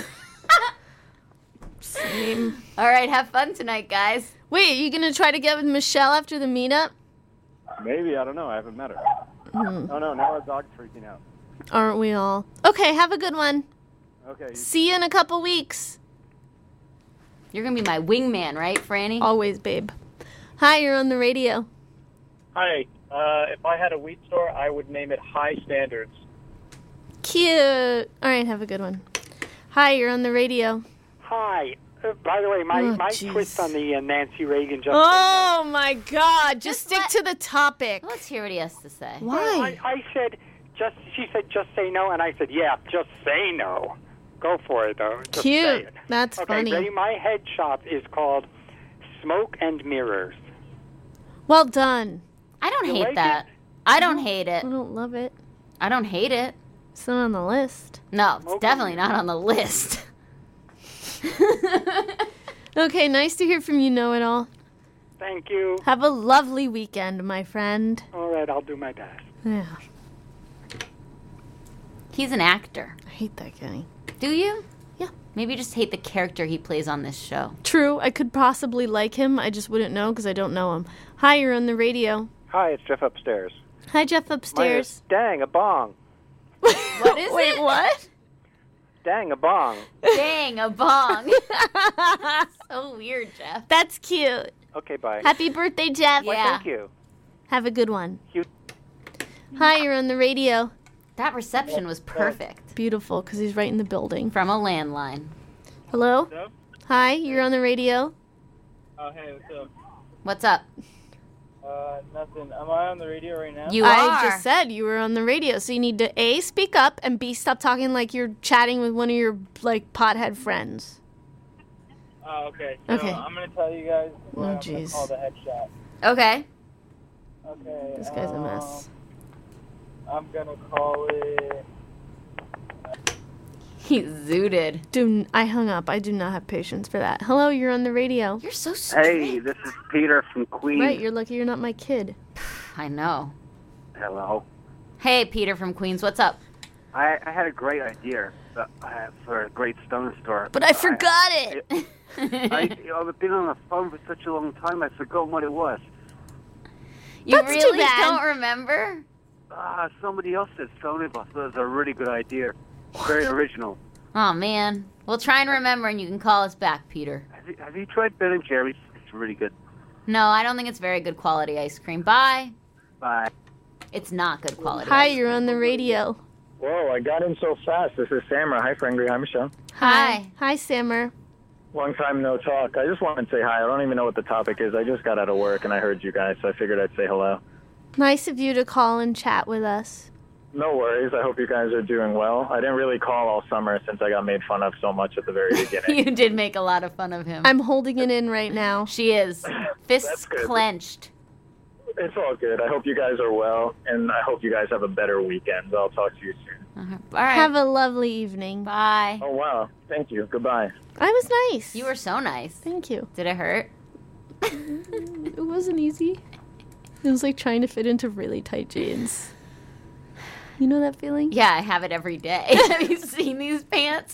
Same. All right, have fun tonight, guys. Wait, are you going to try to get with Michelle after the meetup? Maybe, I don't know. I haven't met her. Hmm. Oh no, now our dog's freaking out. Aren't we all? Okay, have a good one. Okay. See you in a couple weeks. You're going to be my wingman, right, Franny? Always, babe. Hi, you're on the radio. Hi. If I had a wheat store, I would name it High Standards. Cute. All right, have a good one. Hi, you're on the radio. Hi. By the way, my jeez. twist on the Nancy Reagan just Oh, my God. Just stick to the topic. Let's hear what he has to say. Why? I said, she said, just say no, and I said, yeah, just say no. Go for it, though. Just Cute. say it. That's okay, funny. Ready? My head shop is called Smoke and Mirrors. Well done. I don't You hate like that. I don't hate it. I don't love it. I don't hate it. It's not on the list. No, it's definitely not on the list. Okay, nice to hear from you, Know-It-All. Thank you. Have a lovely weekend, my friend. All right, I'll do my best. Yeah. He's an actor. I hate that guy. Do you? Yeah. Maybe you just hate the character he plays on this show. True, I could possibly like him. I just wouldn't know because I don't know him. Hi, you're on the radio. Hi, it's Jeff upstairs. Hi, Jeff upstairs. Dang, a bong. What is Wait, it? what? Dang, a bong. Dang, a bong. So weird, Jeff. That's cute. Okay, bye. Happy birthday, Jeff. Why, thank you. Have a good one. You- Hi, you're on the radio. That reception was perfect. Beautiful, because he's right in the building. From a landline. Hello? Hello? Hi, you're on the radio. Oh, hey, what's up? What's up? Nothing. Am I on the radio right now? You I are. just said you were on the radio, so you need to A, speak up, and B, stop talking like you're chatting with one of your, like, pothead friends. Oh, okay. So Okay. I'm going to tell you guys what Oh, I'm going jeez. to call the headshot. Okay. Okay. This guy's a mess. I'm going to call it... He zooted. Dude, I hung up. I do not have patience for that. Hello, you're on the radio. You're so strict. Hey, this is Peter from Queens. Right, you're lucky you're not my kid. I know. Hello. Hey, Peter from Queens. What's up? I had a great idea for a great stone store. But I forgot it. I've been on the phone for such a long time, I've forgotten what it was. You That's too really bad. don't remember? Somebody else said stone it, but I thought it was a really good idea. Very original. Oh, man. We'll try and remember, and you can call us back, Peter. Have you tried Ben & Jerry's? It's really good. No, I don't think it's very good quality ice cream. Bye. Bye. It's not good quality. Hi, you're on the radio. Whoa, I got in so fast. This is Samra. Hi, Frangry. Hi, Michelle. Hi. Hi, Sammer. Long time no talk. I just wanted to say hi. I don't even know what the topic is. I just got out of work, and I heard you guys, so I figured I'd say hello. Nice of you to call and chat with us. No worries. I hope you guys are doing well. I didn't really call all summer since I got made fun of so much at the very beginning. You did make a lot of fun of him. I'm holding it in right now. She is. Fists good. clenched. It's all good. I hope you guys are well, and I hope you guys have a better weekend. I'll talk to you soon. All right. Have a lovely evening. Bye. Oh, wow. Thank you. Goodbye. I was nice. You were so nice. Thank you. Did it hurt? It wasn't easy. It was like trying to fit into really tight jeans. You know that feeling? Yeah, I have it every day. Have you seen these pants?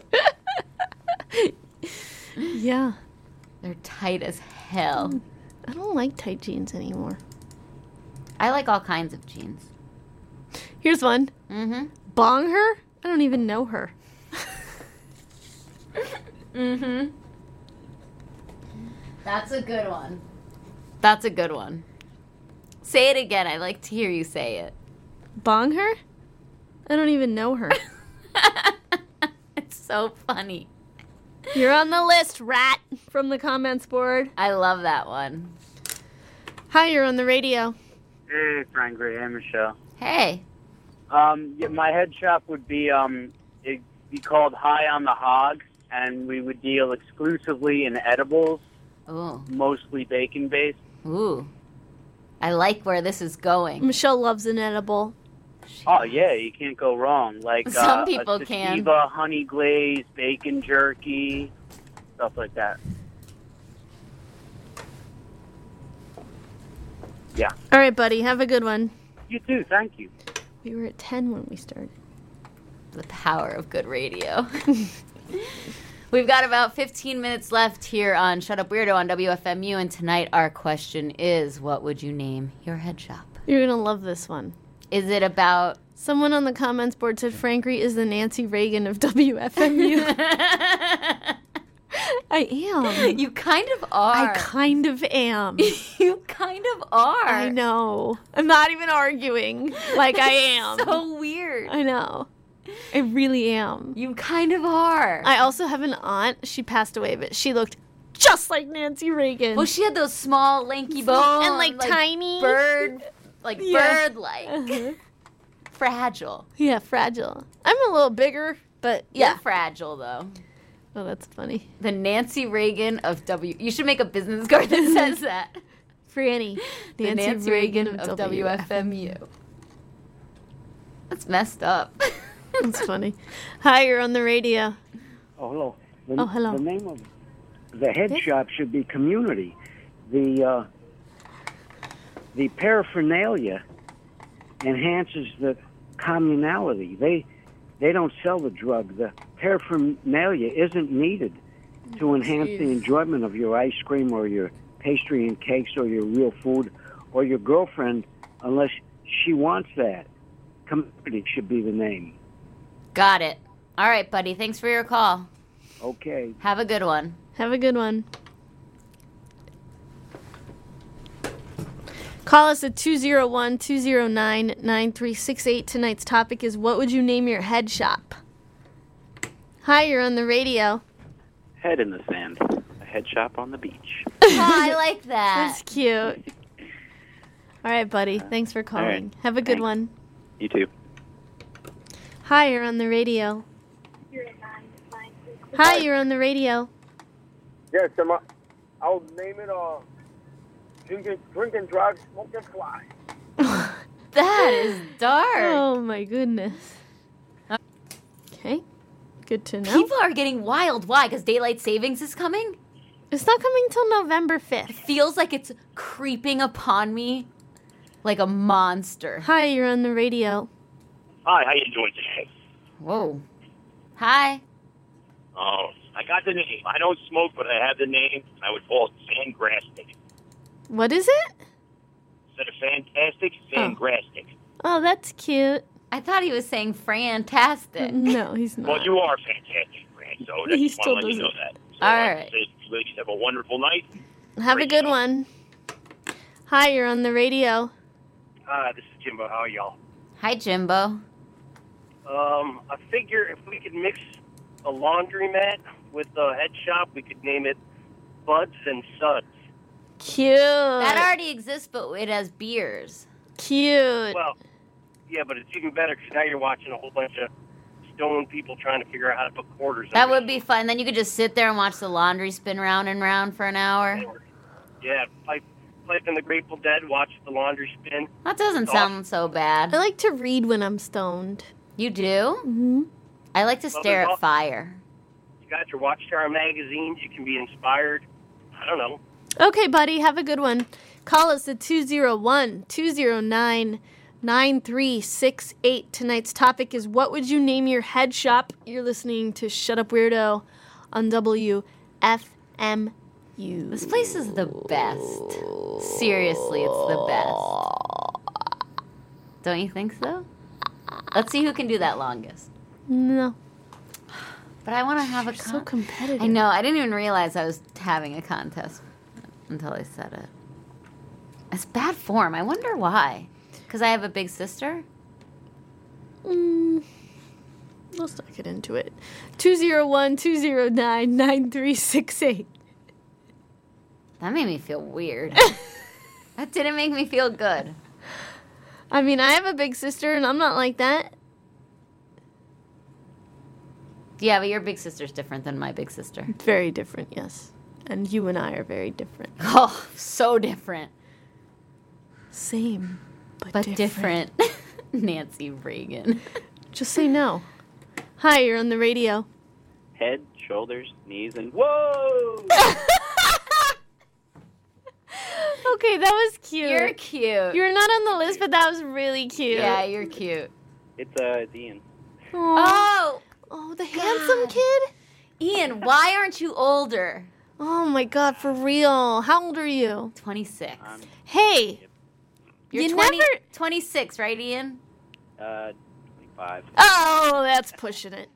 Yeah. They're tight as hell. I don't like tight jeans anymore. I like all kinds of jeans. Here's one. Mm-hmm. Bong her? I don't even know her. Mm-hmm. That's a good one. That's a good one. Say it again. I like to hear you say it. Bong her? I don't even know her. It's so funny. You're on the list, rat, from the comments board. I love that one. Hi, you're on the radio. Hey, Frangry. Hey, Michelle. Hey. Yeah, my head shop would be it'd be called High on the Hog, and we would deal exclusively in edibles, Ooh. mostly bacon-based. Ooh. I like where this is going. Michelle loves an edible. Oh, yeah, you can't go wrong. Like Some people a can. sativa, honey glazed, bacon jerky, stuff like that. Yeah. All right, buddy. Have a good one. You too. Thank you. We were at 10 when we started. The power of good radio. We've got about 15 minutes left here on Shut Up Weirdo on WFMU, and tonight our question is, what would you name your head shop? You're going to love this one. Is it about... Someone on the comments board said Frankie is the Nancy Reagan of WFMU. I am. You kind of are. I kind of am. You kind of are. I know. I'm not even arguing. Like I am. So weird. I know. I really am. You kind of are. I also have an aunt. She passed away, but she looked just like Nancy Reagan. Well, she had those small, lanky bones. And like tiny. Bird-like. Fragile. Yeah, fragile. I'm a little bigger, but yeah. You're fragile, though. Oh, that's funny. The Nancy Reagan of You should make a business card that says that. Franny. The Nancy Reagan of WFMU. That's messed up. That's funny. Hi, you're on the radio. Oh, hello. Hello. The name of the head shop should be Community. The paraphernalia enhances the communality. They don't sell the drug. The paraphernalia isn't needed to enhance the enjoyment of your ice cream or your pastry and cakes or your real food or your girlfriend unless she wants that. Community should be the name. Got it. All right, buddy. Thanks for your call. Okay. Have a good one. Have a good one. Call us at 201-209-9368. Tonight's topic is, what would you name your head shop? Hi, you're on the radio. Head in the sand. A head shop on the beach. Oh, I like that. That's cute. All right, buddy. Thanks for calling. right. Have a good one. You too. Hi, you're on the radio. Hi, you're on the radio. Yes, I'll name it drinking, drugs, smoking, fly. That is dark. Oh, my goodness. Okay. Good to know. People are getting wild. Why? Because daylight savings is coming? It's not coming till November 5th. It feels like it's creeping upon me like a monster. Hi, you're on the radio. Hi, how you doing today? Whoa. Hi. Oh, I got the name. I don't smoke, but I have the name. I would call it Fangrastic. What is it? Instead of fantastic, Fangrastic. Oh, that's cute. I thought he was saying fantastic. No, he's not. Well, you are fantastic, Fran, so I He just want still to let you know doesn't. that. So All I right. say, ladies, have a wonderful night. Have a good one. Hi, you're on the radio. This is Jimbo. How are y'all? Hi, Jimbo. I figure if we could mix a laundromat with a head shop, we could name it Buds and Suds. Cute. That already exists, but it has beers. Cute. Well, yeah, but it's even better because now you're watching a whole bunch of stoned people trying to figure out how to put quarters in. That would be fun. Then you could just sit there and watch the laundry spin round and round for an hour. Yeah, pipe in the Grateful Dead, watch the laundry spin. That doesn't sound so bad. I like to read when I'm stoned. You do? Mm-hmm. I like to stare at fire. You got your Watchtower magazines. You can be inspired. I don't know. Okay, buddy. Have a good one. Call us at 201-209-9368. Tonight's topic is, what would you name your head shop? You're listening to Shut Up Weirdo on WFMU. This place is the best. Seriously, it's the best. Don't you think so? Let's see who can do that longest. No. But I want to have a so competitive. I know. I didn't even realize I was having a contest until I said it. It's bad form. I wonder why. Because I have a big sister? Let's not get into it. 201-209-9368. That made me feel weird. That didn't make me feel good. I mean, I have a big sister, and I'm not like that. Yeah, but your big sister's different than my big sister. Very different, yes. And you and I are very different. Oh, so different. Same, but different. Nancy Reagan. Just say no. Hi, you're on the radio. Head, shoulders, knees, and whoa! Okay, that was cute. You're cute. You're not on the list, but that was really cute. Yeah, you're cute. It's Ian. Oh, the handsome kid? Ian, why aren't you older? Oh my God, for real. How old are you? 26. Hey. You're You 20, never- 26, right, Ian? 25. Oh, that's pushing it.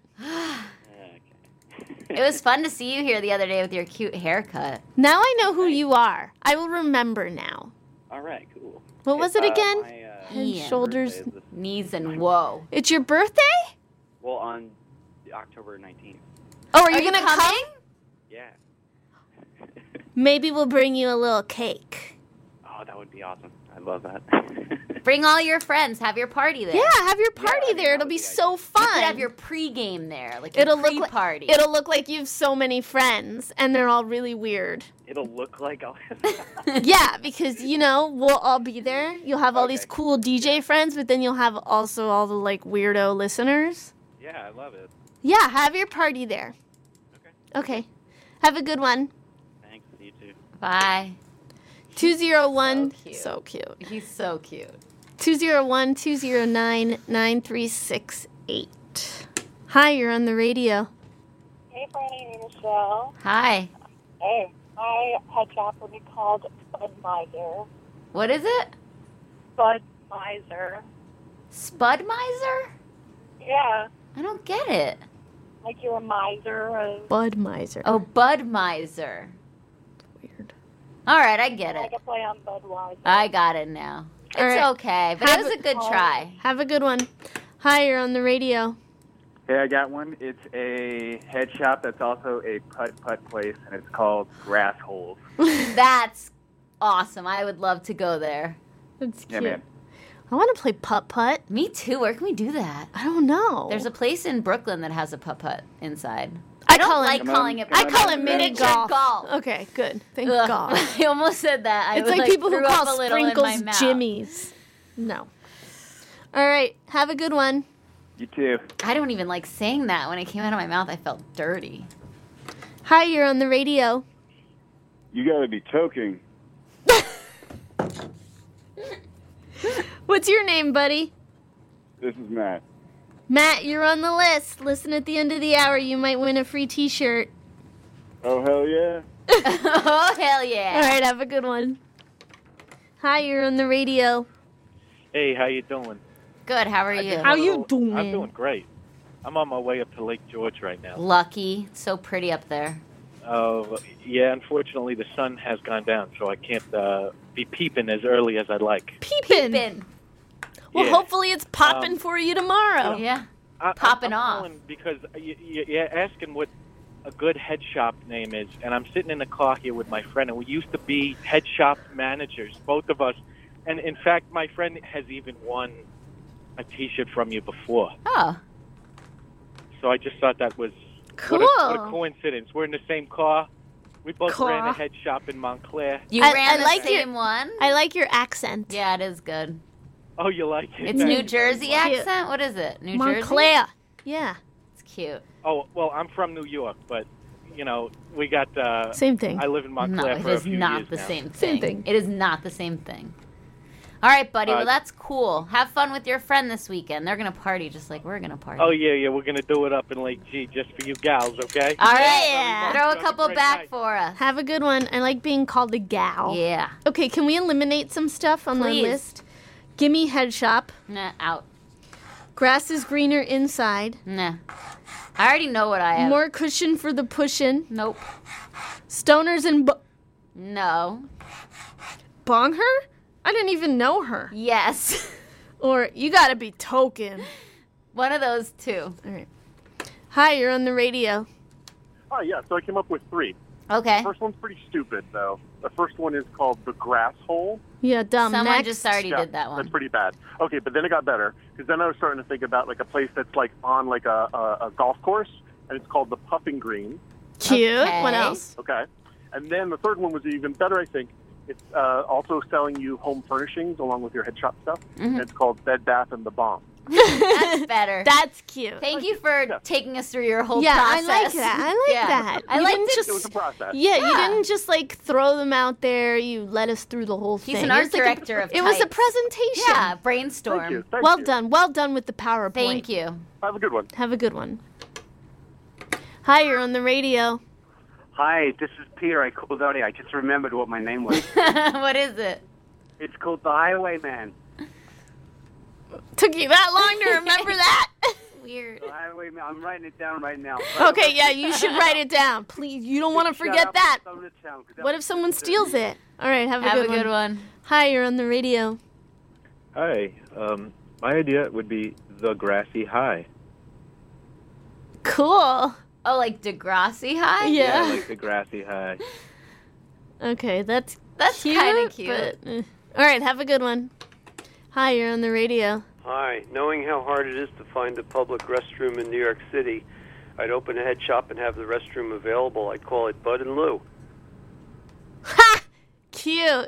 It was fun to see you here the other day with your cute haircut. Now I know who you are. I will remember now. All right, cool. What was it again? Head, Ian. shoulders, knees, and whoa. It's your birthday? Well, on October 19th. Oh, are you gonna coming? come? Yeah. Maybe we'll bring you a little cake. Oh, that would be awesome. I love that. Bring all your friends. Have your party there. Yeah, have your party there. It'll be so fun. You could have your pre-game there, like your pre-party. It'll look like you have so many friends, and they're all really weird. It'll look like I'll Yeah, because, we'll all be there. You'll have all these cool DJ friends, but then you'll have also all the, weirdo listeners. Yeah, I love it. Yeah, have your party there. Okay. Have a good one. Thanks, you too. Bye. 201. So cute. He's so cute. 201-209-9368. Hi, you're on the radio. Hey, Franny and Michelle. Hi. Hey, my head shop would be called Budweiser. What is it? Budweiser. Spudmiser? Yeah, I don't get it. like you're a miser. Budweiser. Oh, Budmiser. Weird. All right, I get Like it. a play on Budweiser. I got it now. It's All right. okay, but it was a good try. Have a good one. Hi, you're on the radio. Hey, I got one. It's a head shop that's also a putt-putt place, and it's called Grass Holes. That's awesome. I would love to go there. That's Yeah, cute. man. I want to play putt-putt. Me too. Where can we do that? I don't know. There's a place in Brooklyn that has a putt-putt inside. I don't call it- like calling it. I call it mini miniature golf. Okay, good. Thank Ugh. God. I almost said that. It's like people who threw up call a little in my sprinkles mouth. jimmies. No. All right. Have a good one. You too. I don't even like saying that. When it came out of my mouth, I felt dirty. Hi, you're on the radio. You gotta be toking. What's your name, buddy? This is Matt. Matt, you're on the list. Listen at the end of the hour. You might win a free t-shirt. Oh, hell yeah. Oh, hell yeah. All right. Have a good one. Hi, you're on the radio. Hey, how you doing? Good. How are you? How you doing? I'm doing great. I'm on my way up to Lake George right now. Lucky. It's so pretty up there. Yeah, unfortunately the sun has gone down, so I can't be peeping as early as I'd like. Peepin'. Well, Yeah. hopefully it's popping for you tomorrow. Yeah. I'm calling because you're asking what a good head shop name is, and I'm sitting in the car here with my friend, and we used to be head shop managers, both of us. And in fact, my friend has even won a T-shirt from you before. Oh. So I just thought that was Cool. What a coincidence. We're in the same car. We both Car. ran a head shop in Montclair. You I ran the like same your- one? I like your accent. Yeah, it is good. Oh, you like it? It's New Jersey accent? What is it? New Jersey? Montclair. Yeah. It's cute. Oh, well, I'm from New York, but, we got... Same thing. I live in No, Montclair it for a is few not years the now. same thing. Same thing. It is not the same thing. All right, buddy. Well, Uh, that's cool. Have fun with your friend this weekend. They're going to party just like we're going to party. Oh, yeah, we're going to do it up in Lake G just for you gals, okay? All right. Yeah. Throw a Have a couple great back night. for us. Have a good one. I like being called a gal. Yeah. Okay, can we eliminate some stuff on Please. the list? Gimme head shop. Nah, out. Grass is greener inside. Nah. I already know what I have. More cushion for the pushin'. Nope. Stoners and No. bong her? I didn't even know her. Yes. Or you gotta be token. One of those two. All right. Hi, you're on the radio. Oh, yeah, so I came up with 3. Okay. The first one's pretty stupid, though. The first one is called The Grass Hole. Yeah, dumb. Someone Next. just already Yeah, did that one. That's pretty bad. Okay, but then it got better, because then I was starting to think about, a place that's, on, a golf course, and it's called The Puffing Green. Cute. Okay. What else? Okay. And then the third one was even better, I think. It's also selling you home furnishings along with your head shop stuff. Mhm. And it's called Bed Bath and the Bomb. That's better. That's cute. Thank you for taking us through your whole Yeah, process. I like that. I like that. I You like didn't just just- It was a process. Yeah, you didn't just like throw them out there. You led us through the whole thing. He's an It art was like director of It was a types. presentation. Yeah, brainstorm. Thank you. Thank Well you. done. Well done with the PowerPoint. Thank you. Have a good one. Have a good one. Hi, you're on the radio. Hi, this is Peter. I called earlier. I just remembered what my name was. What is it? It's called The Highwayman. Took you that long to remember that? Weird. The Highwayman. I'm writing it down right now. Okay, yeah, you should write it down. Please, you don't want to Shut forget up that. and tone it down, 'cause that What if was- someone steals it? All right, have a Have good a one. good one. Hi, you're on the radio. Hi. My idea would be the Grassy High. Cool. Oh, like Degrassi High? Yeah. like the Grassy High. Okay, that's kinda cute. But, all right, have a good one. Hi, you're on the radio. Hi. Knowing how hard it is to find a public restroom in New York City, I'd open a head shop and have the restroom available. I'd call it Bud and Lou. Cute.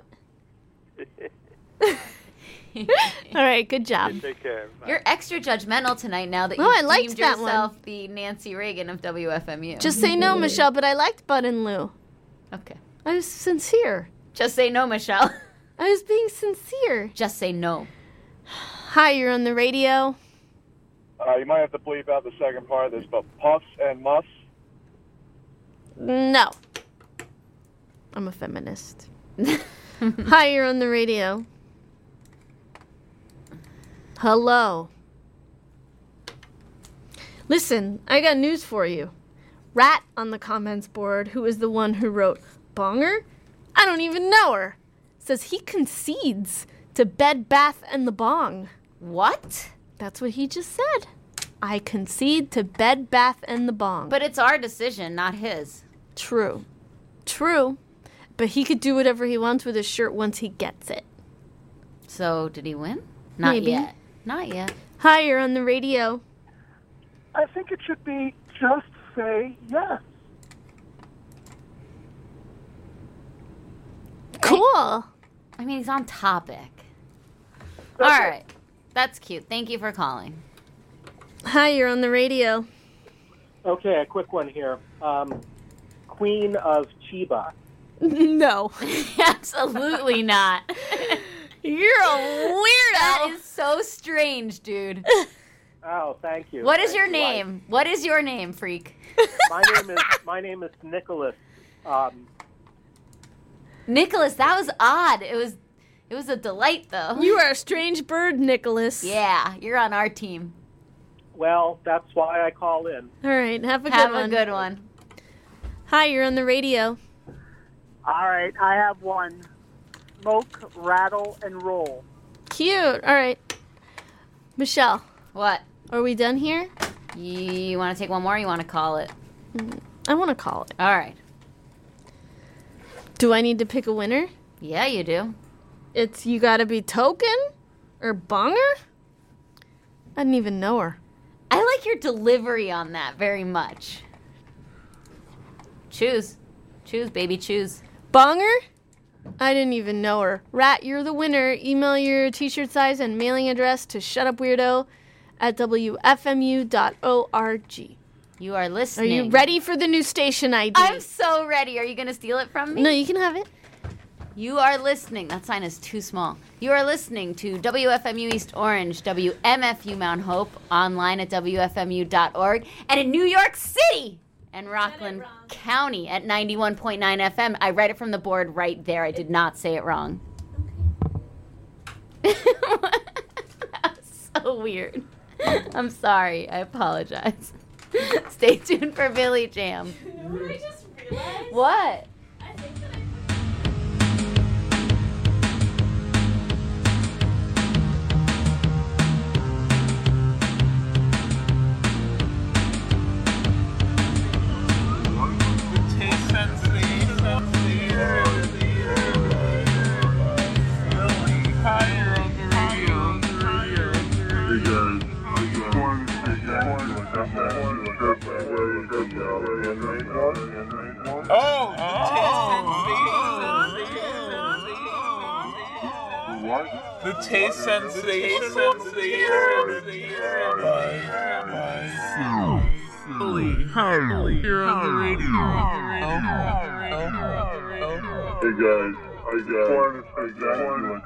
All right, good job. Take care. You're extra judgmental tonight now that Oh, you I liked deemed that one. yourself the Nancy Reagan of WFMU. Just say no, Michelle, but I liked Bud and Lou. Okay. I was sincere. Just say no, Michelle. I was being sincere. Just say no. Hi, you're on the radio. You might have to bleep out the second part of this, but Puffs and Muffs. No. I'm a feminist. Hi, you're on the radio. Hello. Listen, I got news for you. Rat on the comments board, who is the one who wrote Bonger? I don't even know her. Says he concedes to Bed Bath and the Bong. What? That's what he just said. I concede to Bed Bath and the Bong. But it's our decision, not his. True. True. But he could do whatever he wants with his shirt once he gets it. So, did he win? Not Maybe. yet. Not yet. Hi, you're on the radio. I think it should be just say yes. Cool. I mean, he's on topic. All right. That's cute. Thank you for calling. Hi, you're on the radio. Okay, a quick one here. Queen of Chiba. No. Absolutely not. You're a weirdo. That is so strange, dude. Oh, thank you. What is Thank your you. name? What is your name, freak? My name is Nicholas. Nicholas, that was odd. It was a delight, though. You are a strange bird, Nicholas. Yeah, you're on our team. Well, that's why I call in. All right, have a Have good a one. good one. Hi, you're on the radio. All right, I have one. Smoke, rattle, and roll. Cute. All right. Michelle. What? Are we done here? You want to take one more or you want to call it? I want to call it. All right. Do I need to pick a winner? Yeah, you do. It's You Gotta Be Token or Bonger? I didn't even know her. I like your delivery on that very much. Choose. Choose, baby, choose. Bonger? I didn't even know her. Rat, you're the winner. Email your t-shirt size and mailing address to shutupweirdo@wfmu.org. You are listening. Are you ready for the new station ID? I'm so ready. Are you going to steal it from me? No, you can have it. You are listening. That sign is too small. You are listening to WFMU East Orange, WMFU Mount Hope, online at WFMU.org, and in New York City and Rockland County at 91.9 FM. I read it from the board right there. I did not say it wrong. That was so weird. I'm sorry. I apologize. Stay tuned for Billy Jam. What did I just realize? What? The taste sensation. You're on the radio. Hey guys, I wanted to say that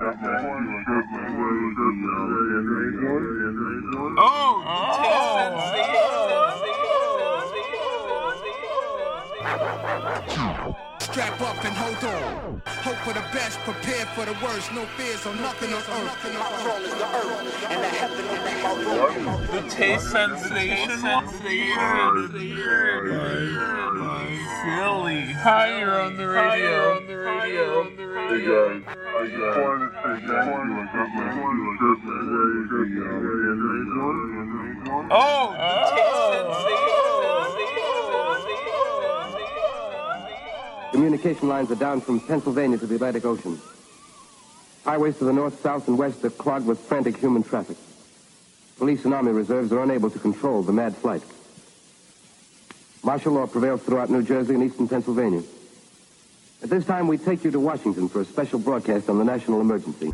Strap up and hold on. Hope for the best, prepare for the worst. No fears on nothing on earth. My throne is the earth, and the heaven will be my throne. The taste sensation. Silly. Hi, you're on the radio. Hey guys, I wanted to say that Communication lines are down from Pennsylvania to the Atlantic Ocean. Highways to the north, south, and west are clogged with frantic human traffic. Police and army reserves are unable to control the mad flight. Martial law prevails throughout New Jersey and eastern Pennsylvania. At this time, we take you to Washington for a special broadcast on the national emergency.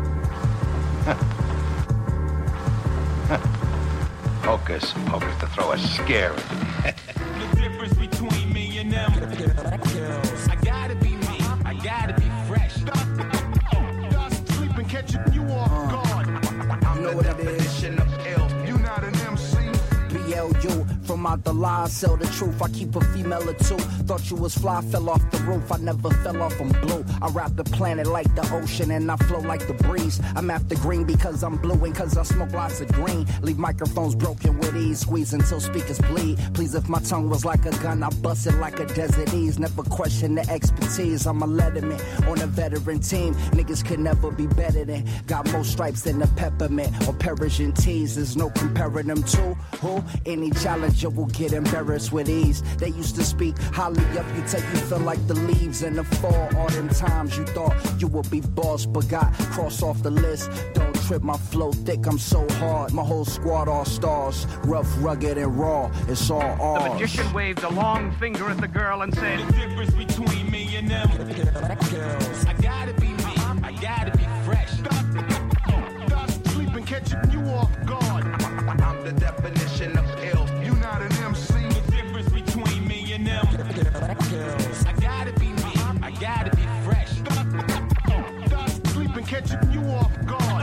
Hocus pocus to throw a scare in. The difference between me and them. I gotta be me. I gotta be fresh. Dust, sleeping, catching you off guard. I'm the definition of ill. You not an MC. BLU, from out the lies, sell the truth. I keep a female or two. Thought you was fly, fell off the roof. I never fell off, I'm blue. I wrap the planet like the ocean and I flow like the breeze. I'm after green because I'm blue and cause I smoke lots of green. Leave microphones broken with ease, squeeze until speakers bleed. Please, if my tongue was like a gun, I bust it like a desert ease. Never question the expertise, I'm a letterman on a veteran team. Niggas could never be better than. Got more stripes than a peppermint or Persian teas. There's no comparing them to who? Any challenger will get embarrassed with ease. They used to speak highly of you till you feel like the leaves in the fall. All them times you thought you would be boss, but got crossed off the list. Don't trip, my flow thick, I'm so hard. My whole squad all stars, rough, rugged, and raw. It's all ours. The magician waved a long finger at the girl and said, the difference between me and them. I gotta be me. I gotta be fresh. Dust, sleeping, catching you off guard. I'm the definition of ill. You not an MC. The difference between me and them. I gotta be me. I gotta be fresh. Dust, sleeping, catching you off guard.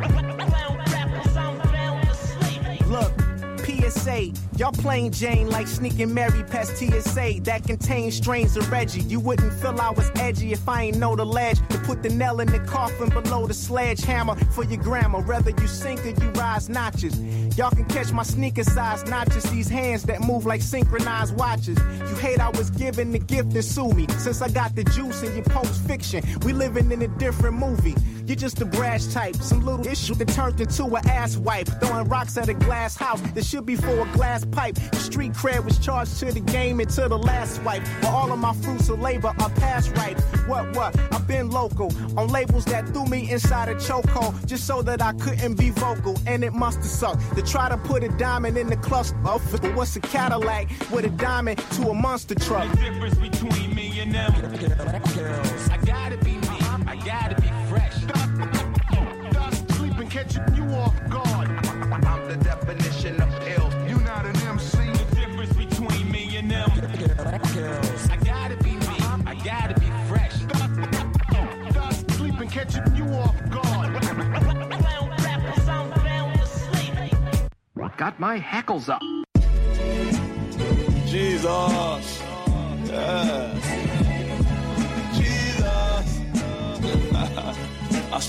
Look, PSA, y'all plain Jane like sneaking Mary past TSA that contains strains of Reggie. You wouldn't feel I was edgy if I ain't know the ledge to put the nail in the coffin below the sledgehammer for your grandma. Whether you sink or you rise notches, y'all can catch my sneaker size, not just these hands that move like synchronized watches. You hate I was given the gift and sue me since I got the juice in your post fiction. We living in a different movie. You're just a brash type, some little issue that turned into an ass wipe. Throwing rocks at a glass house that should be for a glass pipe. The street cred was charged to the game and to the last swipe. But all of my fruits of labor are past ripe. What? I've been local on labels that threw me inside a chokehold just so that I couldn't be vocal. And it must have sucked to try to put a diamond in the cluster. But what's a Cadillac with a diamond to a monster truck? The difference between me and them. I gotta be me. I gotta be fresh. Dust, sleeping, catching you off guard. I'm the definition of ill. You not an MC. The difference between me and them. I gotta be me. I gotta be fresh. Dust, sleeping, catching you off guard. Got my hackles up. Jesus. Yeah. Jesus. I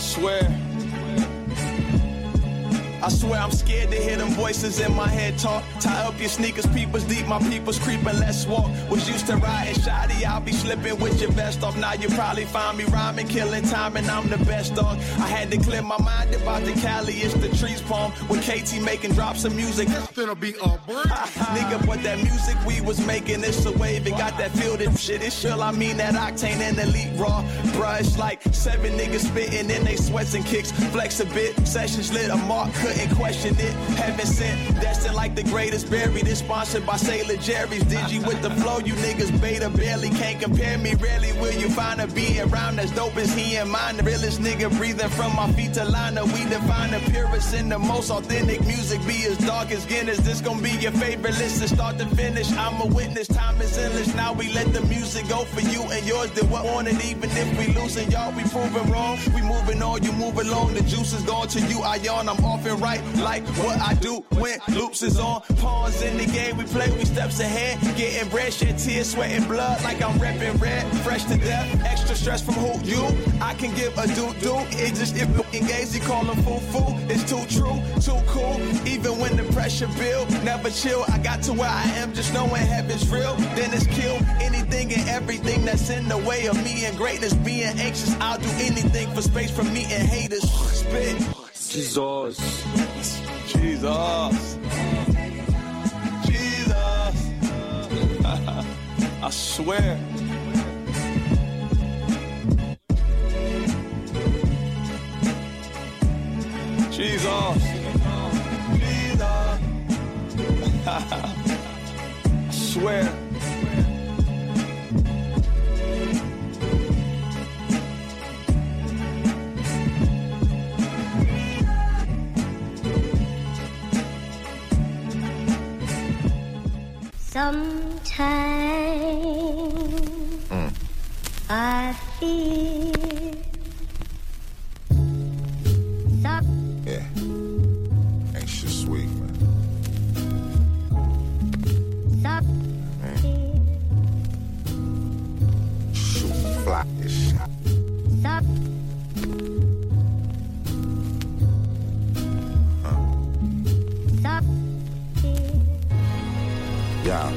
swear I'm scared to hear them voices in my head talk. Tie up your sneakers, peepers deep, my people's creeping, let's walk. Was used to riding shoddy, I'll be slipping with your vest off. Now you probably find me rhyming, killing time, and I'm the best dog. I had to clear my mind about the Cali, it's the trees palm. With KT making drops of music. It's gonna be a break. Nigga, but that music we was making, it's a wave. It got that feel, that shit, it's chill. I mean that octane and elite raw. Bruh, it's like 7 niggas spitting in they sweats and kicks. Flex a bit, sessions lit, a mark cut. couldn't question it. Heaven sent, destined like the greatest buried. It's sponsored by Sailor Jerry's. Digi with the flow, you niggas beta barely can't compare me. Rarely will you find a being around as dope as he and mine. The realest nigga breathing from my feet to Lana. We define the purest and the most authentic music. Be as dark as Guinness. This gon' be your favorite list to start to finish. I'm a witness, time is endless. Now we let the music go for you and yours. Did what wanted, even if we losing, y'all, we proving wrong. We moving on, you move along. The juice is gone to you, I yawn. I'm off and right like what I do when loops is on. Pawns in the game, we play, we steps ahead. Getting bread, shed tears, sweating blood like I'm repping red. Fresh to death, extra stress from who you. I can give a do. It just if engaged, he call him foo. It's too true, too cool. Even when the pressure build, never chill. I got to where I am, just knowing heaven's real. Then it's kill anything and everything that's in the way of me and greatness. Being anxious, I'll do anything for space from me and haters. Spit. Jesus. I swear. Jesus. I swear. Sometimes I feel yeah, ain't shit sweet, man. Shoot, fly this shot. Yeah.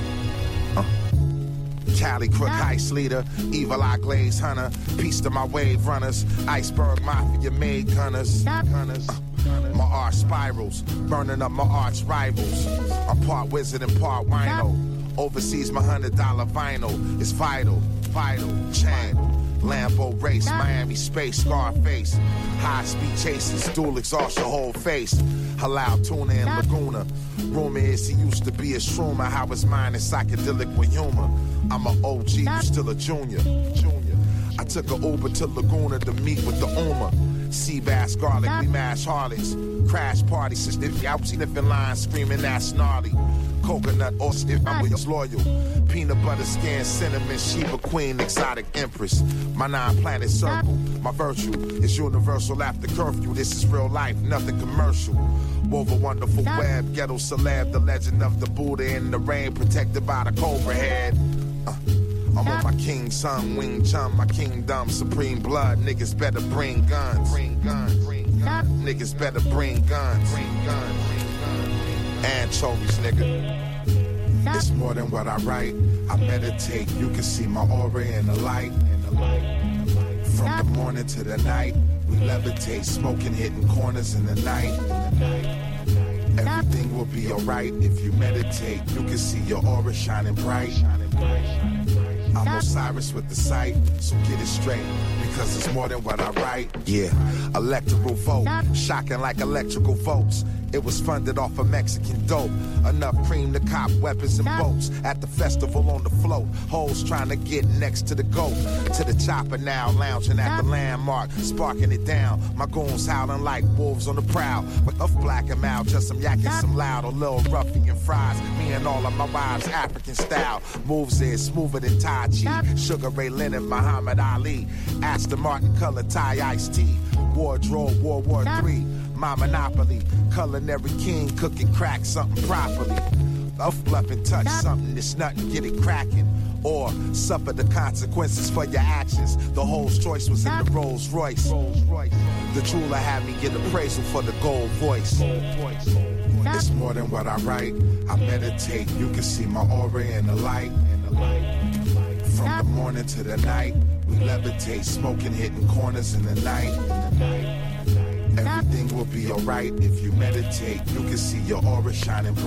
Cali crook heist leader, evil eye glaze hunter, peace to my wave runners, iceberg mafia made gunners. My art spirals, burning up my arch rivals. I'm part wizard and part wino. Overseas my $100 vinyl is vital, chain. Lambo race, Miami space, Scarface. High-speed chases, dual exhaust your whole face. Halal tuna and Laguna. Rumor is he used to be a shroomer. How his mind is psychedelic with humor. I'm an OG, you still a junior. I took an Uber to Laguna to meet with the Uma. Sea bass, garlic, we mash harlots. Crash party, sister, I was sniffing lines, screaming that's gnarly. Coconut or stiff, I'm with loyal. Peanut butter skin, cinnamon, Sheba Queen, exotic empress. My 9-planet circle, my virtue is universal after curfew. This is real life, nothing commercial. Wove a wonderful web, ghetto celeb, the legend of the Buddha in the rain, protected by the cobra head. I'm on my king's son, Wing Chun, my kingdom, supreme blood. Niggas better bring guns. Niggas better bring guns. Anchovies, nigga. It's more than what I write. I meditate. You can see my aura in the light. From the morning to the night, we levitate, smoking, hitting corners in the night. Everything will be alright if you meditate. You can see your aura shining bright. I'm Osiris with the sight, so get it straight, because it's more than what I write. Yeah, electoral vote, shocking like electrical votes. It was funded off of Mexican dope. Enough cream to cop weapons and boats. At the festival on the float, hoes trying to get next to the goat. To the chopper now, lounging at the landmark, sparking it down. My goons howling like wolves on the prowl. With a black and mild, just some yakking, some loud, a little ruffian fries. Me and all of my wives, African style. Moves is smoother than Tai Chi. Sugar Ray Leonard, Muhammad Ali. Aston Martin color tie iced tea. Wardrobe, World War III. My monopoly, culinary king, cooking crack something properly. Off bluff and touch something that's nothing, get it cracking. Or suffer the consequences for your actions. The host choice was in the Rolls Royce. The jeweler had me get appraisal for the gold voice. It's more than what I write. I meditate. You can see my aura in the light. From the morning to the night, we levitate, smoking, hitting corners in the night. Everything will be alright if you meditate. You can see your aura shining bright.